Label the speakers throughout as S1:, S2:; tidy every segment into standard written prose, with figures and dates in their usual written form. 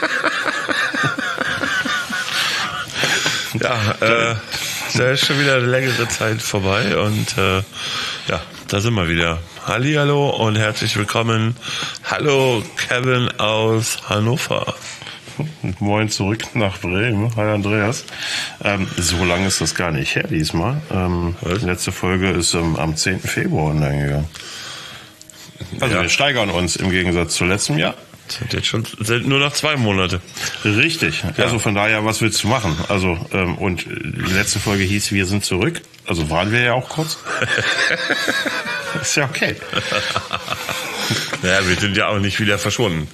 S1: Ja, da ist schon wieder eine längere Zeit vorbei und ja, da sind wir wieder. Hallihallo und herzlich willkommen. Hallo Kevin aus Hannover.
S2: Moin zurück nach Bremen. Hi Andreas. So lange ist das gar nicht her diesmal. Die letzte Folge ist am 10. Februar online gegangen. Also wir steigern uns im Gegensatz zu letztem Jahr.
S1: Sind nur noch 2 Monate.
S2: Richtig. Ja. Also von daher, was willst du machen? Also und die letzte Folge hieß Wir sind zurück. Also waren wir ja auch kurz. Ist ja okay.
S1: Naja, wir sind ja auch nicht wieder verschwunden.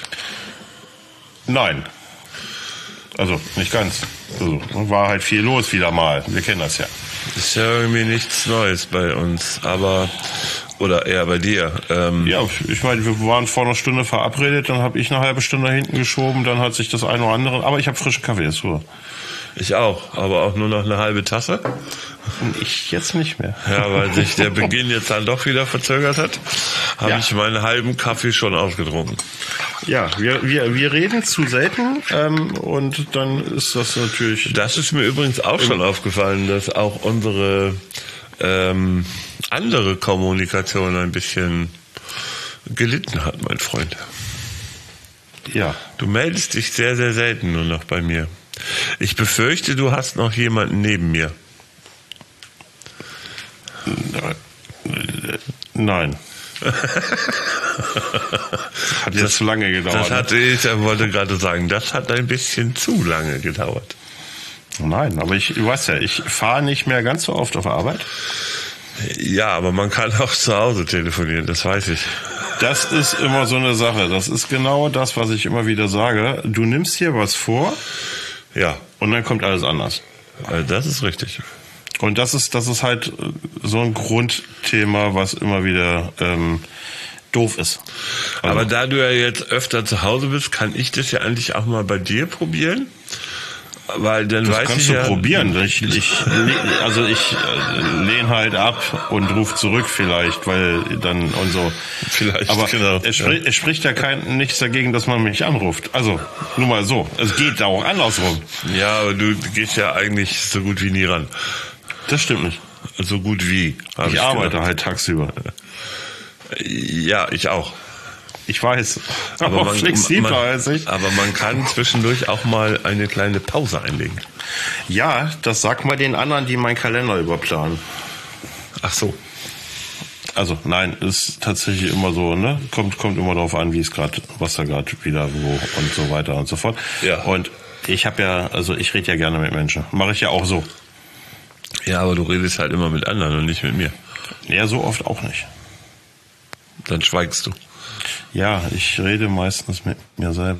S2: Nein. Also nicht ganz. Also, war halt viel los wieder mal. Wir kennen das ja.
S1: Ist ja irgendwie nichts Neues bei uns, aber oder eher bei dir.
S2: Ja, ich meine, wir waren vor einer Stunde verabredet, dann habe ich eine halbe Stunde hinten geschoben, dann hat sich das eine oder andere, aber ich habe frischen Kaffee jetzt vor.
S1: Ich auch, aber auch nur noch eine halbe Tasse.
S2: Ich jetzt nicht mehr.
S1: Ja, weil sich der Beginn jetzt dann doch wieder verzögert hat, habe ich meinen halben Kaffee schon ausgetrunken.
S2: Ja, wir reden zu selten und dann ist das natürlich...
S1: Das ist mir übrigens auch schon aufgefallen, dass auch unsere andere Kommunikation ein bisschen gelitten hat, mein Freund.
S2: Ja.
S1: Du meldest dich sehr, sehr selten nur noch bei mir. Ich befürchte, du hast noch jemanden neben mir.
S2: Nein. Hat jetzt zu lange gedauert.
S1: Ich wollte gerade sagen, das hat ein bisschen zu lange gedauert.
S2: Nein, aber du weißt ja, ich fahre nicht mehr ganz so oft auf Arbeit.
S1: Ja, aber man kann auch zu Hause telefonieren, das weiß ich.
S2: Das ist immer so eine Sache. Das ist genau das, was ich immer wieder sage. Du nimmst hier was vor,
S1: ja,
S2: und dann kommt alles anders.
S1: Das ist richtig.
S2: Und das ist halt so ein Grundthema, was immer wieder doof ist. Also,
S1: aber da du ja jetzt öfter zu Hause bist, kann ich das ja eigentlich auch mal bei dir probieren. Weil dann
S2: das
S1: weiß
S2: kannst
S1: ich
S2: du
S1: ja,
S2: probieren. Ich lehne halt ab und rufe zurück vielleicht, weil dann und so.
S1: Vielleicht,
S2: aber
S1: genau.
S2: Es spricht ja nichts dagegen, dass man mich anruft. Also nur mal so. Es geht auch andersrum.
S1: Ja, aber du gehst ja eigentlich so gut wie nie ran.
S2: Das stimmt nicht.
S1: So gut wie.
S2: Ich arbeite halt tagsüber.
S1: Ja, ich auch.
S2: Ich weiß, aber man, flexibler als ich.
S1: Aber man kann zwischendurch auch mal eine kleine Pause einlegen.
S2: Ja, das sag mal den anderen, die meinen Kalender überplanen.
S1: Ach so.
S2: Also nein, ist tatsächlich immer so, ne? Kommt immer darauf an, was da gerade wieder wo und so weiter und so fort.
S1: Ja.
S2: Und ich rede ja gerne mit Menschen. Mache ich ja auch so.
S1: Ja, aber du redest halt immer mit anderen und nicht mit mir.
S2: Ja, so oft auch nicht.
S1: Dann schweigst du.
S2: Ja, ich rede meistens mit mir selbst.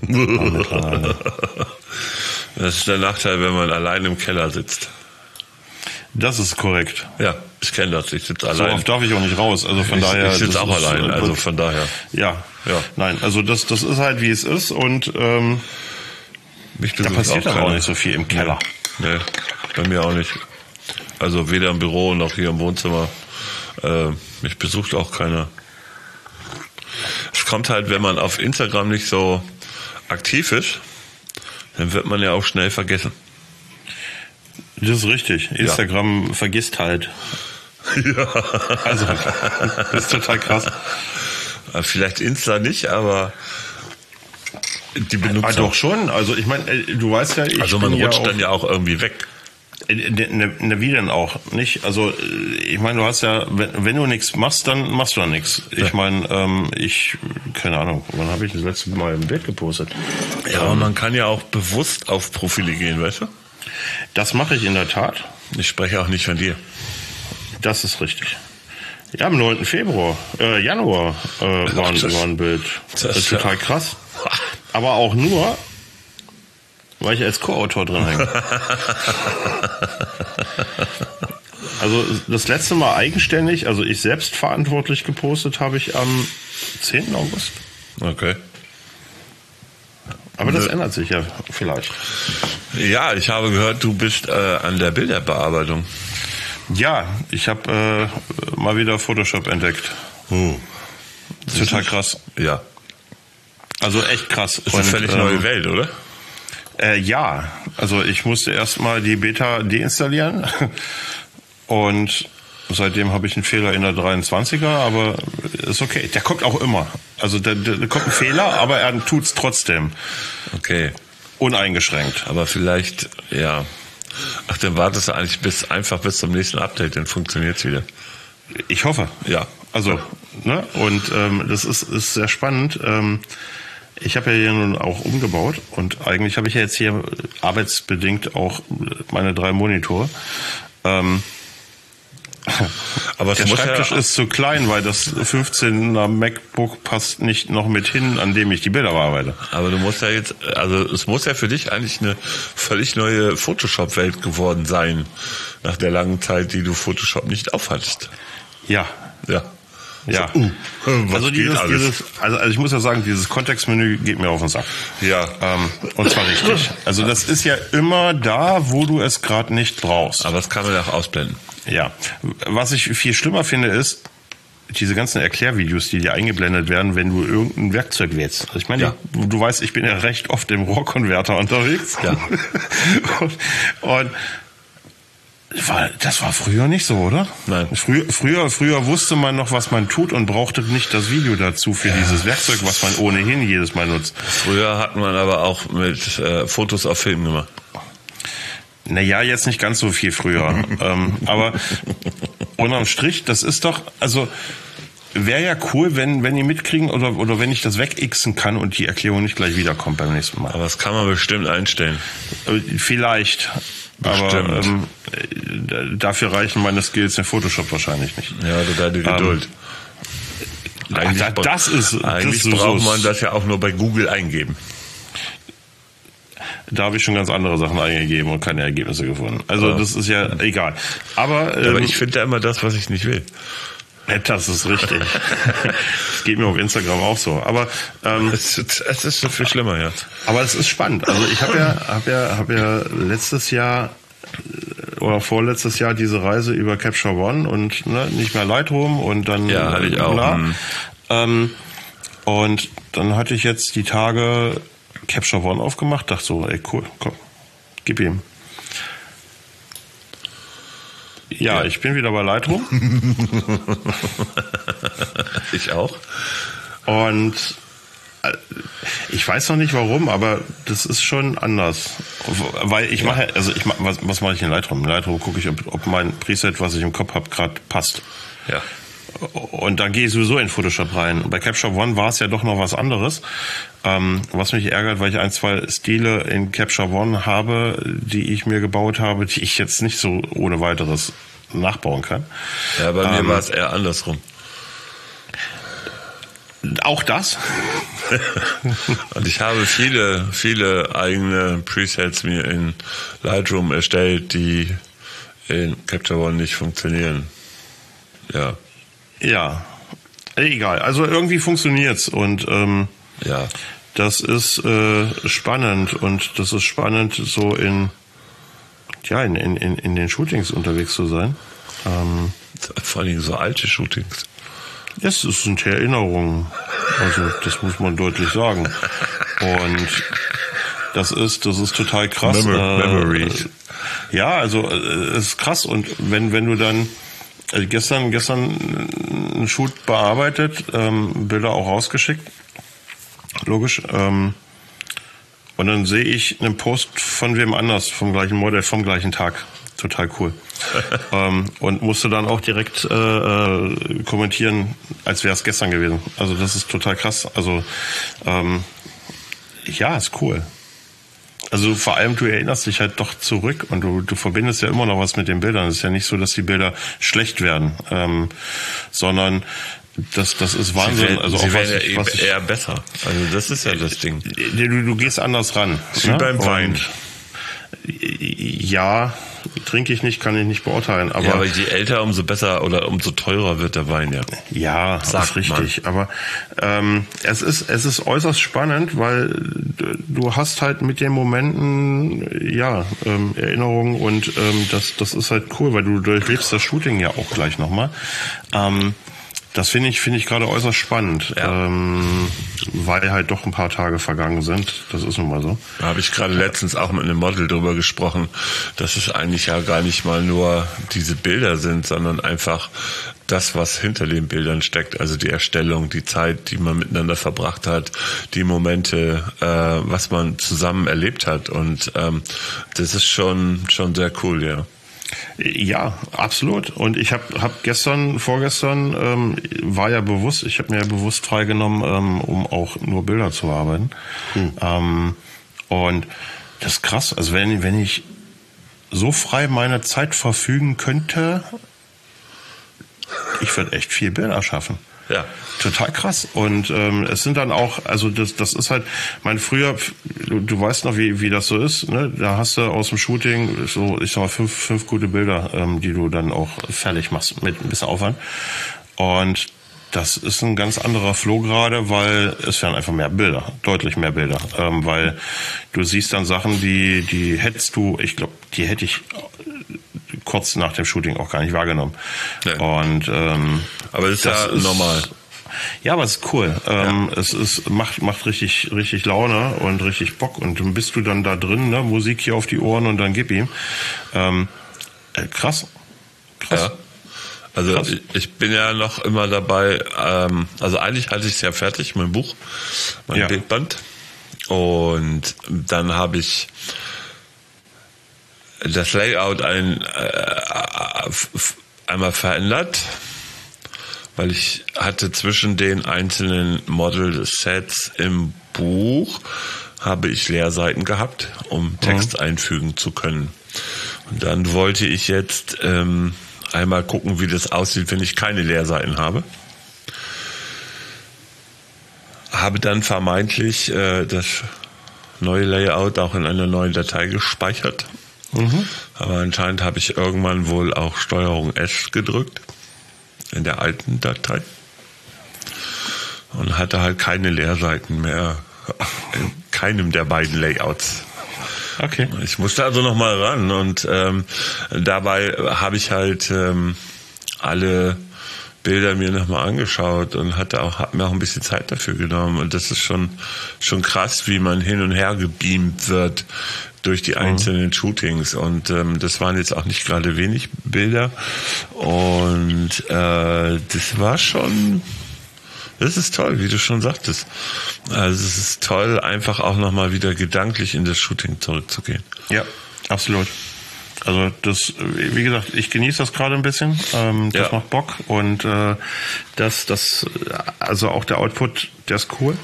S1: Das ist der Nachteil, wenn man allein im Keller sitzt.
S2: Das ist korrekt.
S1: Ja, ich kenne das. Ich sitze allein.
S2: So oft darf ich auch nicht raus. Also von daher.
S1: Ich sitze auch allein. Also von daher.
S2: Ja. Nein, also das ist halt wie es ist und da passiert aber auch nicht so viel im Keller.
S1: Nee, bei mir auch nicht. Also weder im Büro noch hier im Wohnzimmer. Mich besucht auch keiner. Es kommt halt, wenn man auf Instagram nicht so aktiv ist, dann wird man ja auch schnell vergessen.
S2: Das ist richtig. Instagram vergisst halt.
S1: Ja.
S2: Also, das ist total krass.
S1: Vielleicht Insta nicht, aber die Benutzer.
S2: Doch schon. Also ich meine, du weißt ja,
S1: man rutscht dann ja auch irgendwie weg.
S2: Ne, wie denn auch? Nicht? Also ich meine, du hast ja, wenn du nichts machst, dann machst du ja nichts. Ich meine, keine Ahnung, wann habe ich das letzte Mal im Bild gepostet?
S1: Ja, aber man kann ja auch bewusst auf Profile gehen, weißt du?
S2: Das mache ich in der Tat.
S1: Ich spreche auch nicht von dir.
S2: Das ist richtig. Ja, am 9. Januar war ein Bild. Das ist total krass. Aber auch nur, weil ich als Co-Autor drin hänge. Also das letzte Mal eigenständig, also ich selbst verantwortlich gepostet, habe ich am 10. August.
S1: Okay.
S2: Aber das ändert sich ja vielleicht.
S1: Ja, ich habe gehört, du bist an der Bilderbearbeitung.
S2: Ja, ich habe mal wieder Photoshop entdeckt. Total krass.
S1: Ja.
S2: Also echt krass.
S1: Das ist eine völlig neue Welt, oder?
S2: Ja, also ich musste erstmal die Beta deinstallieren und seitdem habe ich einen Fehler in der 23er, aber ist okay. Der kommt auch immer. Also der kommt ein Fehler, aber er tut's trotzdem.
S1: Okay.
S2: Uneingeschränkt.
S1: Aber vielleicht, ja. Ach, dann wartest du eigentlich bis zum nächsten Update, dann funktioniert's wieder.
S2: Ich hoffe, ja. Also, ne? Und das ist sehr spannend. Ich habe ja hier nun auch umgebaut und eigentlich habe ich ja jetzt hier arbeitsbedingt auch meine 3 Monitore. Aber der Schreibtisch ist zu klein, weil das 15er MacBook passt nicht noch mit hin, an dem ich die Bilder bearbeite.
S1: Aber du musst ja jetzt, also es muss ja für dich eigentlich eine völlig neue Photoshop-Welt geworden sein, nach der langen Zeit, die du Photoshop nicht aufhattest.
S2: Ja.
S1: Ja.
S2: Ja. Also also ich muss ja sagen, dieses Kontextmenü geht mir auf den Sack.
S1: Ja.
S2: Und zwar richtig. Also das ist ja immer da, wo du es gerade nicht brauchst.
S1: Aber das kann man ja auch ausblenden.
S2: Ja. Was ich viel schlimmer finde, ist diese ganzen Erklärvideos, die dir eingeblendet werden, wenn du irgendein Werkzeug wählst. Also ich meine, du weißt, ich bin ja recht oft im Rohrkonverter unterwegs.
S1: Ja.
S2: und das war früher nicht so, oder?
S1: Nein.
S2: Früher wusste man noch, was man tut und brauchte nicht das Video dazu für dieses Werkzeug, was man ohnehin jedes Mal nutzt.
S1: Früher hat man aber auch mit Fotos auf Film gemacht.
S2: Naja, jetzt nicht ganz so viel früher. Aber unterm Strich, das ist doch, also wäre ja cool, wenn die mitkriegen oder wenn ich das wegixen kann und die Erklärung nicht gleich wiederkommt beim nächsten Mal.
S1: Aber das kann man bestimmt einstellen.
S2: Vielleicht.
S1: Bestimmt.
S2: Aber dafür reichen meine Skills in Photoshop wahrscheinlich nicht.
S1: Ja, oder deine Geduld. Eigentlich braucht man das ja auch nur bei Google eingeben.
S2: Da habe ich schon ganz andere Sachen eingegeben und keine Ergebnisse gefunden. Also das ist ja egal. Aber
S1: ich finde ja immer das, was ich nicht will.
S2: Das ist richtig. Das geht mir auf Instagram auch so. Aber
S1: es ist so viel schlimmer, ja.
S2: Aber es ist spannend. Also ich habe ja letztes Jahr oder vorletztes Jahr diese Reise über Capture One und nicht mehr Lightroom und dann
S1: hatte ich auch.
S2: Und dann hatte ich jetzt die Tage Capture One aufgemacht, dachte so, ey cool, komm, gib ihm. Ja, ich bin wieder bei Lightroom.
S1: Ich auch.
S2: Und ich weiß noch nicht warum, aber das ist schon anders. Weil ich mache, was mache ich in Lightroom? In Lightroom gucke ich, ob mein Preset, was ich im Kopf habe, gerade passt.
S1: Ja.
S2: Und dann gehe ich sowieso in Photoshop rein. Bei Capture One war es ja doch noch was anderes. Was mich ärgert, weil ich 1, 2 Stile in Capture One habe, die ich mir gebaut habe, die ich jetzt nicht so ohne weiteres nachbauen kann.
S1: Ja, bei mir war es eher andersrum.
S2: Auch das?
S1: Und ich habe viele eigene Presets mir in Lightroom erstellt, die in Capture One nicht funktionieren. Ja.
S2: Ja, egal. Also irgendwie funktioniert's und
S1: ja.
S2: Das ist spannend und das ist spannend, so in den Shootings unterwegs zu sein.
S1: Vor allem so alte Shootings.
S2: Das sind Erinnerungen. Also das muss man deutlich sagen. Und das ist total krass.
S1: Memories.
S2: Ja, also es ist krass. Und wenn du dann gestern einen Shoot bearbeitet, Bilder auch rausgeschickt, logisch. Und dann sehe ich einen Post von wem anders, vom gleichen Model, vom gleichen Tag. Total cool. Und musste dann auch direkt kommentieren, als wäre es gestern gewesen. Also das ist total krass. Also ja, ist cool. Also vor allem, du erinnerst dich halt doch zurück und du verbindest ja immer noch was mit den Bildern. Es ist ja nicht so, dass die Bilder schlecht werden, sondern das ist Wahnsinn.
S1: Sie werden eher besser. Also das ist ja das Ding.
S2: Du gehst anders ran.
S1: Wie beim Wein.
S2: Ja, trinke ich nicht, kann ich nicht beurteilen. Aber
S1: je älter, umso besser oder umso teurer wird der Wein, ja.
S2: Ja, das ist richtig. Man. Aber es ist äußerst spannend, weil du hast halt mit den Momenten Erinnerungen und das ist halt cool, weil du durchlebst das Shooting ja auch gleich nochmal. Das finde ich gerade äußerst spannend, weil halt doch ein paar Tage vergangen sind. Das ist nun mal so.
S1: Da habe ich gerade letztens auch mit einem Model drüber gesprochen, dass es eigentlich ja gar nicht mal nur diese Bilder sind, sondern einfach das, was hinter den Bildern steckt. Also die Erstellung, die Zeit, die man miteinander verbracht hat, die Momente, was man zusammen erlebt hat. Und das ist schon sehr cool, ja.
S2: Ja, absolut. Und ich habe vorgestern war ja bewusst, ich habe mir ja bewusst freigenommen, um auch nur Bilder zu bearbeiten. Und das ist krass. Also wenn ich so frei meine Zeit verfügen könnte, ich würde echt viel Bilder schaffen.
S1: Ja.
S2: Total krass. Und es sind dann auch, also das ist halt, früher, du weißt noch, wie das so ist, ne? Da hast du aus dem Shooting so, ich sag mal, fünf gute Bilder, die du dann auch fertig machst mit ein bisschen Aufwand. Und das ist ein ganz anderer Flow gerade, weil es werden einfach mehr Bilder, deutlich mehr Bilder. Weil du siehst dann Sachen, die hättest du, ich glaube, die hätte ich kurz nach dem Shooting auch gar nicht wahrgenommen.
S1: Nee.
S2: Und
S1: aber das ist ja normal.
S2: Ja, aber es ist cool. Es macht richtig Laune und richtig Bock. Und dann bist du dann da drin, ne? Musik hier auf die Ohren und dann gib ihm. Krass.
S1: Ja. Also ich bin ja noch immer dabei, also eigentlich hatte ich es ja fertig, mein Buch, mein Bildband. Und dann habe ich das Layout einmal verändert, weil ich hatte zwischen den einzelnen Model-Sets im Buch habe ich Leerseiten gehabt, um Text einfügen zu können. Und dann wollte ich jetzt einmal gucken, wie das aussieht, wenn ich keine Leerseiten habe. Habe dann vermeintlich das neue Layout auch in einer neuen Datei gespeichert. Aber anscheinend habe ich irgendwann wohl auch Steuerung S gedrückt in der alten Datei und hatte halt keine Leerseiten mehr in keinem der beiden Layouts.
S2: Okay.
S1: Ich musste also nochmal ran und dabei habe ich halt alle Bilder mir nochmal angeschaut und habe mir auch ein bisschen Zeit dafür genommen. Und das ist schon krass, wie man hin und her gebeamt wird durch die einzelnen Shootings. Und das waren jetzt auch nicht gerade wenig Bilder. Und das war schon... Das ist toll, wie du schon sagtest. Also es ist toll, einfach auch nochmal wieder gedanklich in das Shooting zurückzugehen.
S2: Ja, absolut. Also das, wie gesagt, ich genieße das gerade ein bisschen. Das macht Bock und also auch der Output, der ist cool.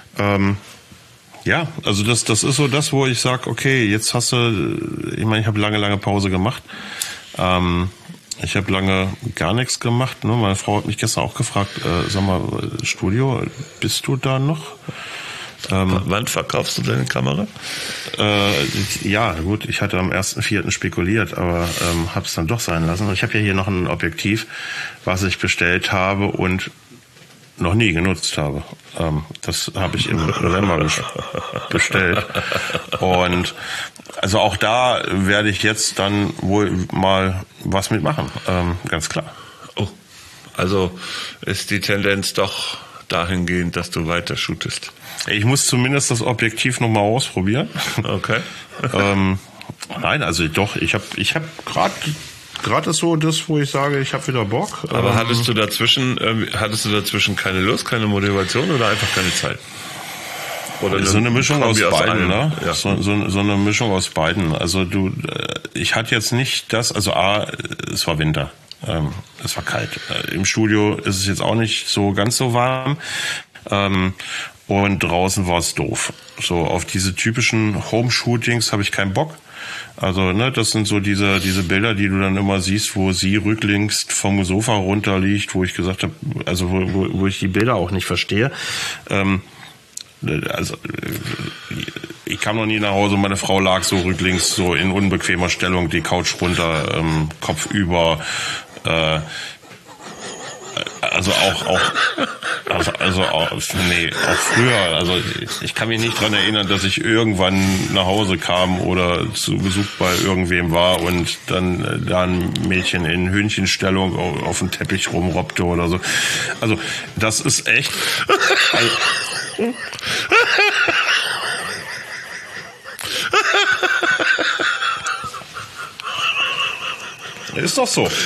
S2: Ja, also das ist so das, wo ich sage, okay, jetzt hast du, ich meine, ich habe lange Pause gemacht. Ich habe lange gar nichts gemacht. Ne? Meine Frau hat mich gestern auch gefragt, sag mal, Studio, bist du da noch?
S1: Wann verkaufst du deine Kamera?
S2: Ja, gut, ich hatte am 1.4. spekuliert, aber habe es dann doch sein lassen. Ich habe ja hier noch ein Objektiv, was ich bestellt habe und noch nie genutzt habe. Das habe ich im November bestellt. Und also auch da werde ich jetzt dann wohl mal was mitmachen, ganz klar.
S1: Oh, also ist die Tendenz doch dahingehend, dass du weiter shootest.
S2: Ich muss zumindest das Objektiv nochmal ausprobieren.
S1: Okay.
S2: Nein, also doch, ich hab gerade ist so das, wo ich sage, ich habe wieder Bock.
S1: Aber hattest du dazwischen keine Lust, keine Motivation oder einfach keine Zeit? Oder
S2: so eine Mischung aus beiden, ne?
S1: Ja.
S2: So eine Mischung aus beiden. Also ich hatte jetzt nicht das, also es war Winter. Es war kalt. Im Studio ist es jetzt auch nicht so ganz so warm. Und draußen war es doof. So auf diese typischen Home-Shootings habe ich keinen Bock. Also, ne, das sind so diese Bilder, die du dann immer siehst, wo sie rücklings vom Sofa runterliegt, wo ich gesagt habe, also wo ich die Bilder auch nicht verstehe. Also ich kam noch nie nach Hause, meine Frau lag so rücklings, so in unbequemer Stellung, die Couch runter, Kopf über. Also auch Also auch früher. Also ich kann mich nicht dran erinnern, dass ich irgendwann nach Hause kam oder zu Besuch bei irgendwem war und dann da ein Mädchen in Hühnchenstellung auf dem Teppich rumrobbte oder so. Also das ist echt. Ist doch so.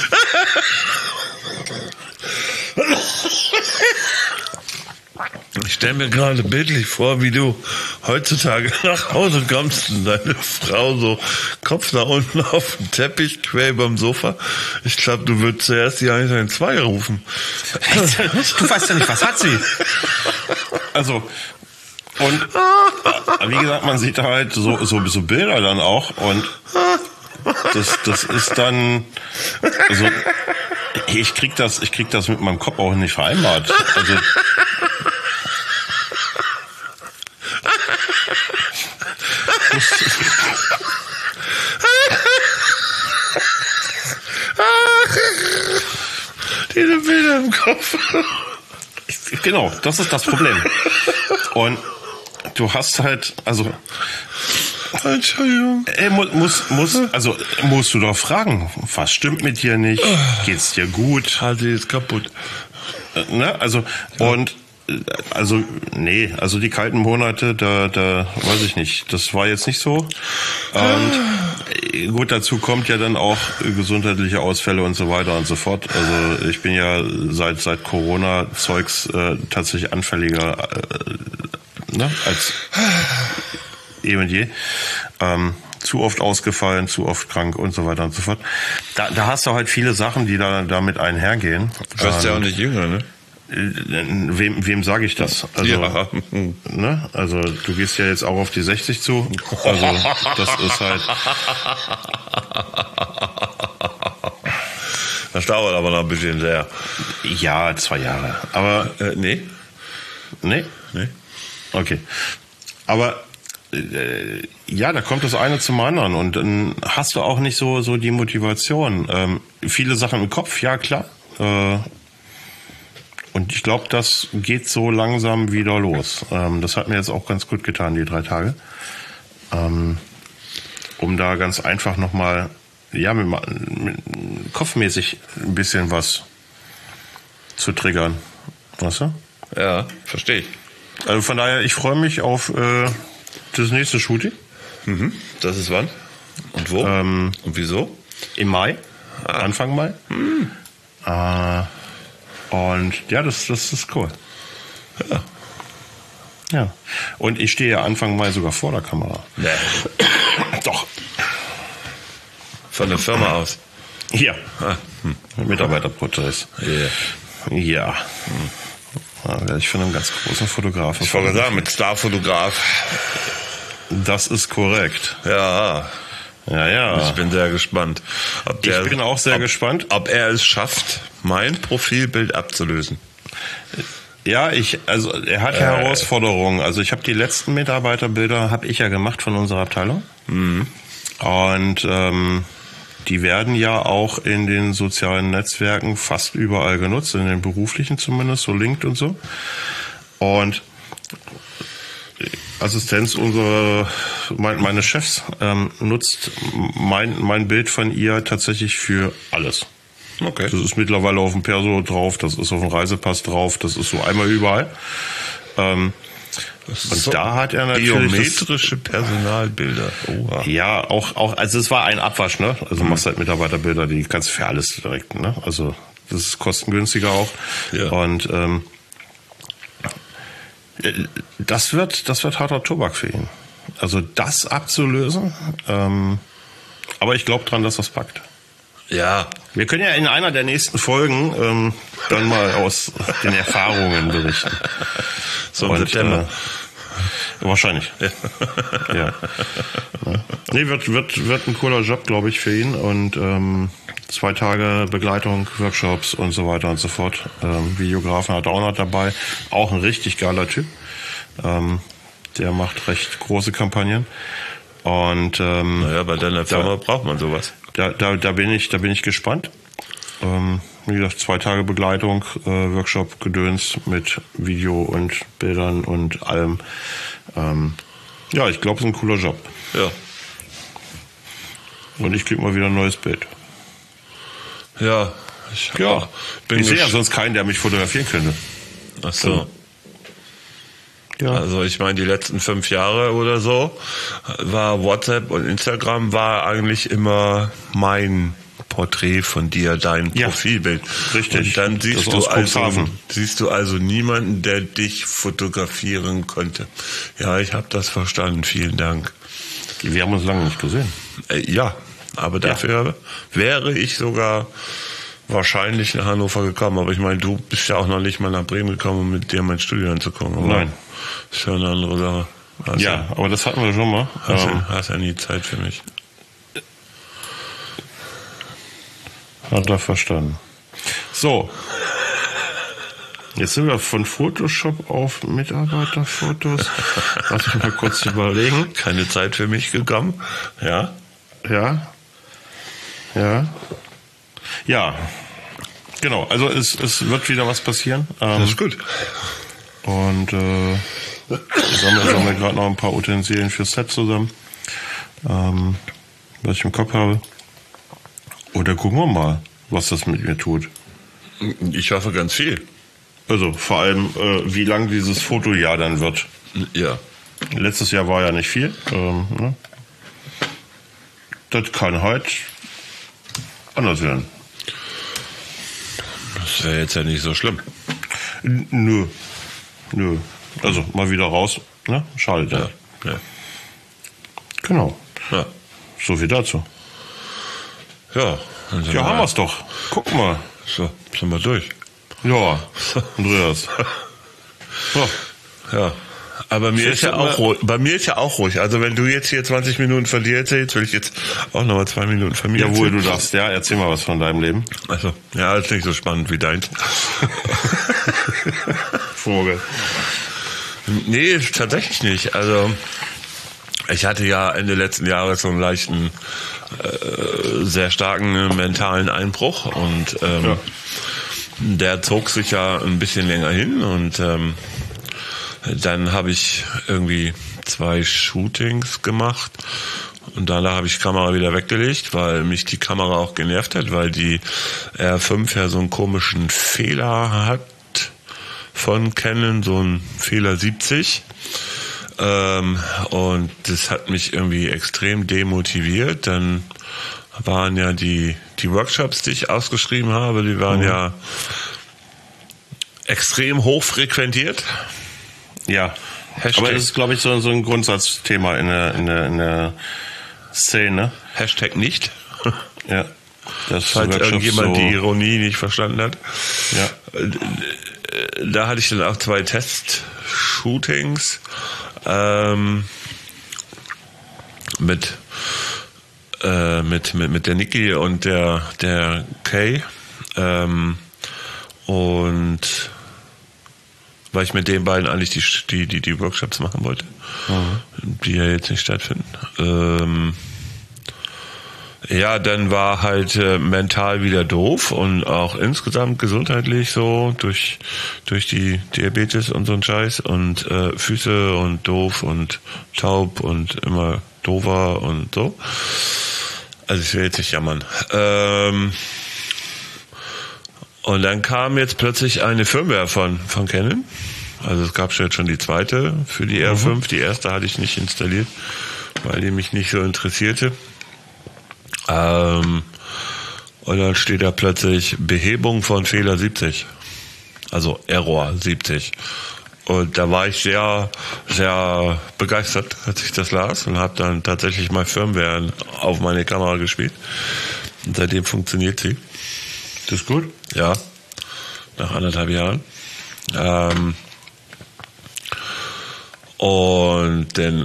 S1: Ich stelle mir gerade bildlich vor, wie du heutzutage nach Hause kommst und deine Frau so Kopf nach unten auf dem Teppich, quer beim Sofa. Ich glaube, du würdest zuerst die 112 rufen.
S2: Du weißt ja nicht, was hat sie? Also, und wie gesagt, man sieht halt so Bilder dann auch und das ist dann, also ich krieg das mit meinem Kopf auch nicht vereinbart. Also
S1: diese Bilder im Kopf.
S2: Genau, das ist das Problem. Und du hast halt, also
S1: Entschuldigung.
S2: Musst du doch fragen, was stimmt mit dir nicht? Geht's dir gut?
S1: Hasi ist kaputt.
S2: Ne? Also, und die kalten Monate, da weiß ich nicht, das war jetzt nicht so. Und gut, dazu kommt ja dann auch gesundheitliche Ausfälle und so weiter und so fort. Also ich bin ja seit Corona-Zeugs tatsächlich anfälliger als eh und je. Zu oft ausgefallen, zu oft krank und so weiter und so fort. Da hast du halt viele Sachen, die da damit einhergehen.
S1: Du wirst ja auch nicht jünger, ne?
S2: Wem sage ich das? Also,
S1: ja.
S2: Ne? Also du gehst ja jetzt auch auf die 60 zu. Also das ist halt.
S1: Das dauert aber noch ein bisschen sehr.
S2: Ja, 2 Jahre. Aber
S1: nee.
S2: Nee?
S1: Nee.
S2: Okay. Aber ja, da kommt das eine zum anderen und dann hast du auch nicht so die Motivation. Viele Sachen im Kopf, ja klar. Und ich glaube, das geht so langsam wieder los. Das hat mir jetzt auch ganz gut getan, die 3 Tage. Um da ganz einfach nochmal, ja, mit kopfmäßig ein bisschen was zu triggern. Weißt du?
S1: Ja, verstehe ich.
S2: Also von daher, ich freue mich auf das nächste Shooting.
S1: Mhm. Das ist wann? Und wo? Und wieso?
S2: Im Mai. Anfang Mai. Und ja, das ist cool.
S1: Ja.
S2: Ja. Und ich stehe ja Anfang Mai sogar vor der Kamera.
S1: Nee.
S2: Doch.
S1: Von der Firma aus?
S2: Hier. Mitarbeiterprozess.
S1: Yeah.
S2: Ja. Da werde ich von einem ganz großen Fotografen.
S1: Ich wollte sagen, mit Starfotograf.
S2: Das ist korrekt.
S1: Ja.
S2: Ja.
S1: Ich bin sehr gespannt.
S2: Ich bin auch sehr gespannt.
S1: Ob er es schafft, mein Profilbild abzulösen.
S2: Ja, er hat Herausforderungen. Also ich habe die letzten Mitarbeiterbilder habe ich ja gemacht von unserer Abteilung. Mhm. Und die werden ja auch in den sozialen Netzwerken fast überall genutzt, in den beruflichen zumindest, so LinkedIn und so. Und Assistenz meines Chefs nutzt mein Bild von ihr tatsächlich für alles.
S1: Okay.
S2: Das ist mittlerweile auf dem Perso drauf, das ist auf dem Reisepass drauf, das ist so einmal überall. Und
S1: so
S2: da hat er natürlich
S1: biometrische Personalbilder. Oha.
S2: Ja, auch, also es war ein Abwasch, ne? Also machst halt Mitarbeiterbilder, die kannst du für alles direkt, ne? Also das ist kostengünstiger auch.
S1: Ja.
S2: Und das wird harter Tobak für ihn. Also das abzulösen. Aber ich glaube dran, dass das packt.
S1: Ja.
S2: Wir können ja in einer der nächsten Folgen dann mal aus den Erfahrungen berichten.
S1: So im September.
S2: Wahrscheinlich. Ja. Nee, wird ein cooler Job, glaube ich, für ihn. Und 2 Tage Begleitung, Workshops und so weiter und so fort. Videografen hat er auch noch dabei. Auch ein richtig geiler Typ. Der macht recht große Kampagnen. Und
S1: naja, bei deiner Firma braucht man sowas.
S2: Da bin ich gespannt. Wie gesagt, 2 Tage Begleitung, Workshop, Gedöns mit Video und Bildern und allem. Ja, ich glaube, es ist ein cooler Job.
S1: Ja.
S2: Und ich krieg mal wieder ein neues Bild.
S1: Ja.
S2: Ich sehe ja sonst keinen, der mich fotografieren könnte.
S1: Ach so.
S2: Ja.
S1: Also ich meine, die letzten 5 Jahre oder so war WhatsApp und Instagram war eigentlich immer mein Porträt von dir, dein Profilbild.
S2: Richtig.
S1: Und dann siehst du also niemanden, der dich fotografieren konnte. Ja, ich habe das verstanden. Vielen Dank.
S2: Wir haben uns lange nicht gesehen.
S1: Ja, aber dafür wäre ich sogar wahrscheinlich nach Hannover gekommen. Aber ich meine, du bist ja auch noch nicht mal nach Bremen gekommen, um mit dir mein Studio anzugucken. Oder?
S2: Nein.
S1: Ist ja eine andere Sache.
S2: Aber das hatten wir schon mal.
S1: Hast ja nie Zeit für mich.
S2: Hat er verstanden. So. Jetzt sind wir von Photoshop auf Mitarbeiterfotos. Lass mich mal kurz überlegen.
S1: Keine Zeit für mich gekommen. Ja.
S2: Genau. Also es wird wieder was passieren.
S1: Das ist gut.
S2: Und sammeln wir gerade noch ein paar Utensilien fürs Set zusammen. Was ich im Kopf habe. Und dann gucken wir mal, was das mit mir tut.
S1: Ich hoffe ganz viel.
S2: Also vor allem, wie lang dieses Fotojahr dann wird.
S1: Ja.
S2: Letztes Jahr war ja nicht viel. Ne? Das kann halt anders werden.
S1: Das wäre jetzt ja nicht so schlimm.
S2: Nö. Also mal wieder raus. Ne? Schadet ja.
S1: Ja.
S2: Genau.
S1: Ja.
S2: So viel dazu.
S1: Ja.
S2: Ja, haben wir's doch. Guck mal.
S1: So, sind wir durch.
S2: Ja, Andreas. So.
S1: Ja. Aber bei mir ist ja auch ruhig. Also wenn du jetzt hier 20 Minuten von dir erzählst, will ich jetzt auch nochmal 2 Minuten von mir
S2: Jawohl,
S1: erzählen.
S2: du darfst. Ja, erzähl mal was von deinem Leben.
S1: Also, ja, ist nicht so spannend wie deins.
S2: Vogel.
S1: Nee, tatsächlich nicht. Also, ich hatte ja Ende letzten Jahres so einen leichten, sehr starken mentalen Einbruch und der zog sich ja ein bisschen länger hin und dann habe ich irgendwie 2 Shootings gemacht und danach habe ich die Kamera wieder weggelegt, weil mich die Kamera auch genervt hat, weil die R5 ja so einen komischen Fehler hat von Canon, so einen Fehler 70. Und das hat mich irgendwie extrem demotiviert. Dann waren ja die Workshops, die ich ausgeschrieben habe, die waren ja extrem hoch frequentiert.
S2: Ja. Hashtag. Aber das ist, glaube ich, so ein Grundsatzthema in der Szene.
S1: Hashtag nicht.
S2: Ja.
S1: Falls irgendjemand die Ironie nicht verstanden hat.
S2: Ja.
S1: Da hatte ich dann auch 2 Test-Shootings mit der Niki und der Kay und weil ich mit den beiden eigentlich die Workshops machen wollte, die ja jetzt nicht stattfinden. Ja, dann war halt mental wieder doof und auch insgesamt gesundheitlich so durch die Diabetes und so ein Scheiß und Füße und doof und taub und immer doofer und so. Also ich will jetzt nicht jammern. Und dann kam jetzt plötzlich eine Firmware von Canon. Also es gab jetzt schon die zweite für die R5. Die erste hatte ich nicht installiert, weil die mich nicht so interessierte. Und dann steht da plötzlich Behebung von Fehler 70. Also Error 70. Und da war ich sehr, sehr begeistert, als ich das las und habe dann tatsächlich mal Firmware auf meine Kamera gespielt. Und seitdem funktioniert sie.
S2: Das ist gut?
S1: Ja, nach 1,5 Jahren. Und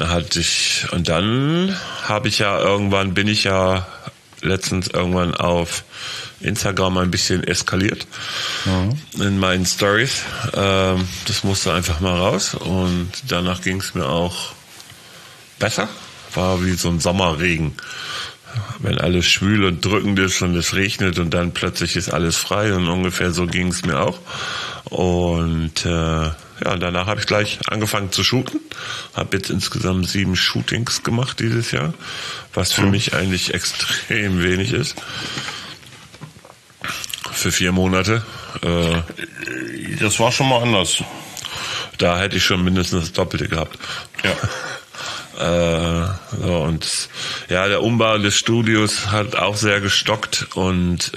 S1: dann bin ich ja letztens irgendwann auf Instagram ein bisschen eskaliert in meinen Stories. Das musste einfach mal raus und danach ging es mir auch besser. War wie so ein Sommerregen. wenn alles schwül und drückend ist und es regnet und dann plötzlich ist alles frei und ungefähr so ging es mir auch. Und danach habe ich gleich angefangen zu shooten. Habe jetzt insgesamt 7 Shootings gemacht dieses Jahr, was für mich eigentlich extrem wenig ist. Für 4 Monate.
S2: Das war schon mal anders.
S1: Da hätte ich schon mindestens das Doppelte gehabt.
S2: Ja.
S1: Und ja, der Umbau des Studios hat auch sehr gestockt und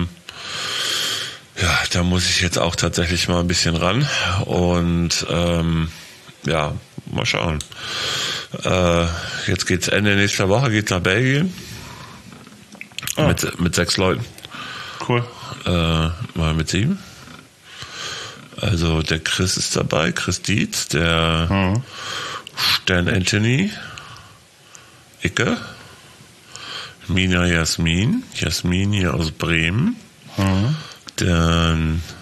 S1: da muss ich jetzt auch tatsächlich mal ein bisschen ran und mal schauen. Jetzt geht's Ende nächster Woche, geht's nach Belgien mit 6 Leuten.
S2: Cool.
S1: Mal mit 7. Also der Chris ist dabei, Chris Dietz, der Stan Anthony, Icke, Mina Jasmin hier aus Bremen, dann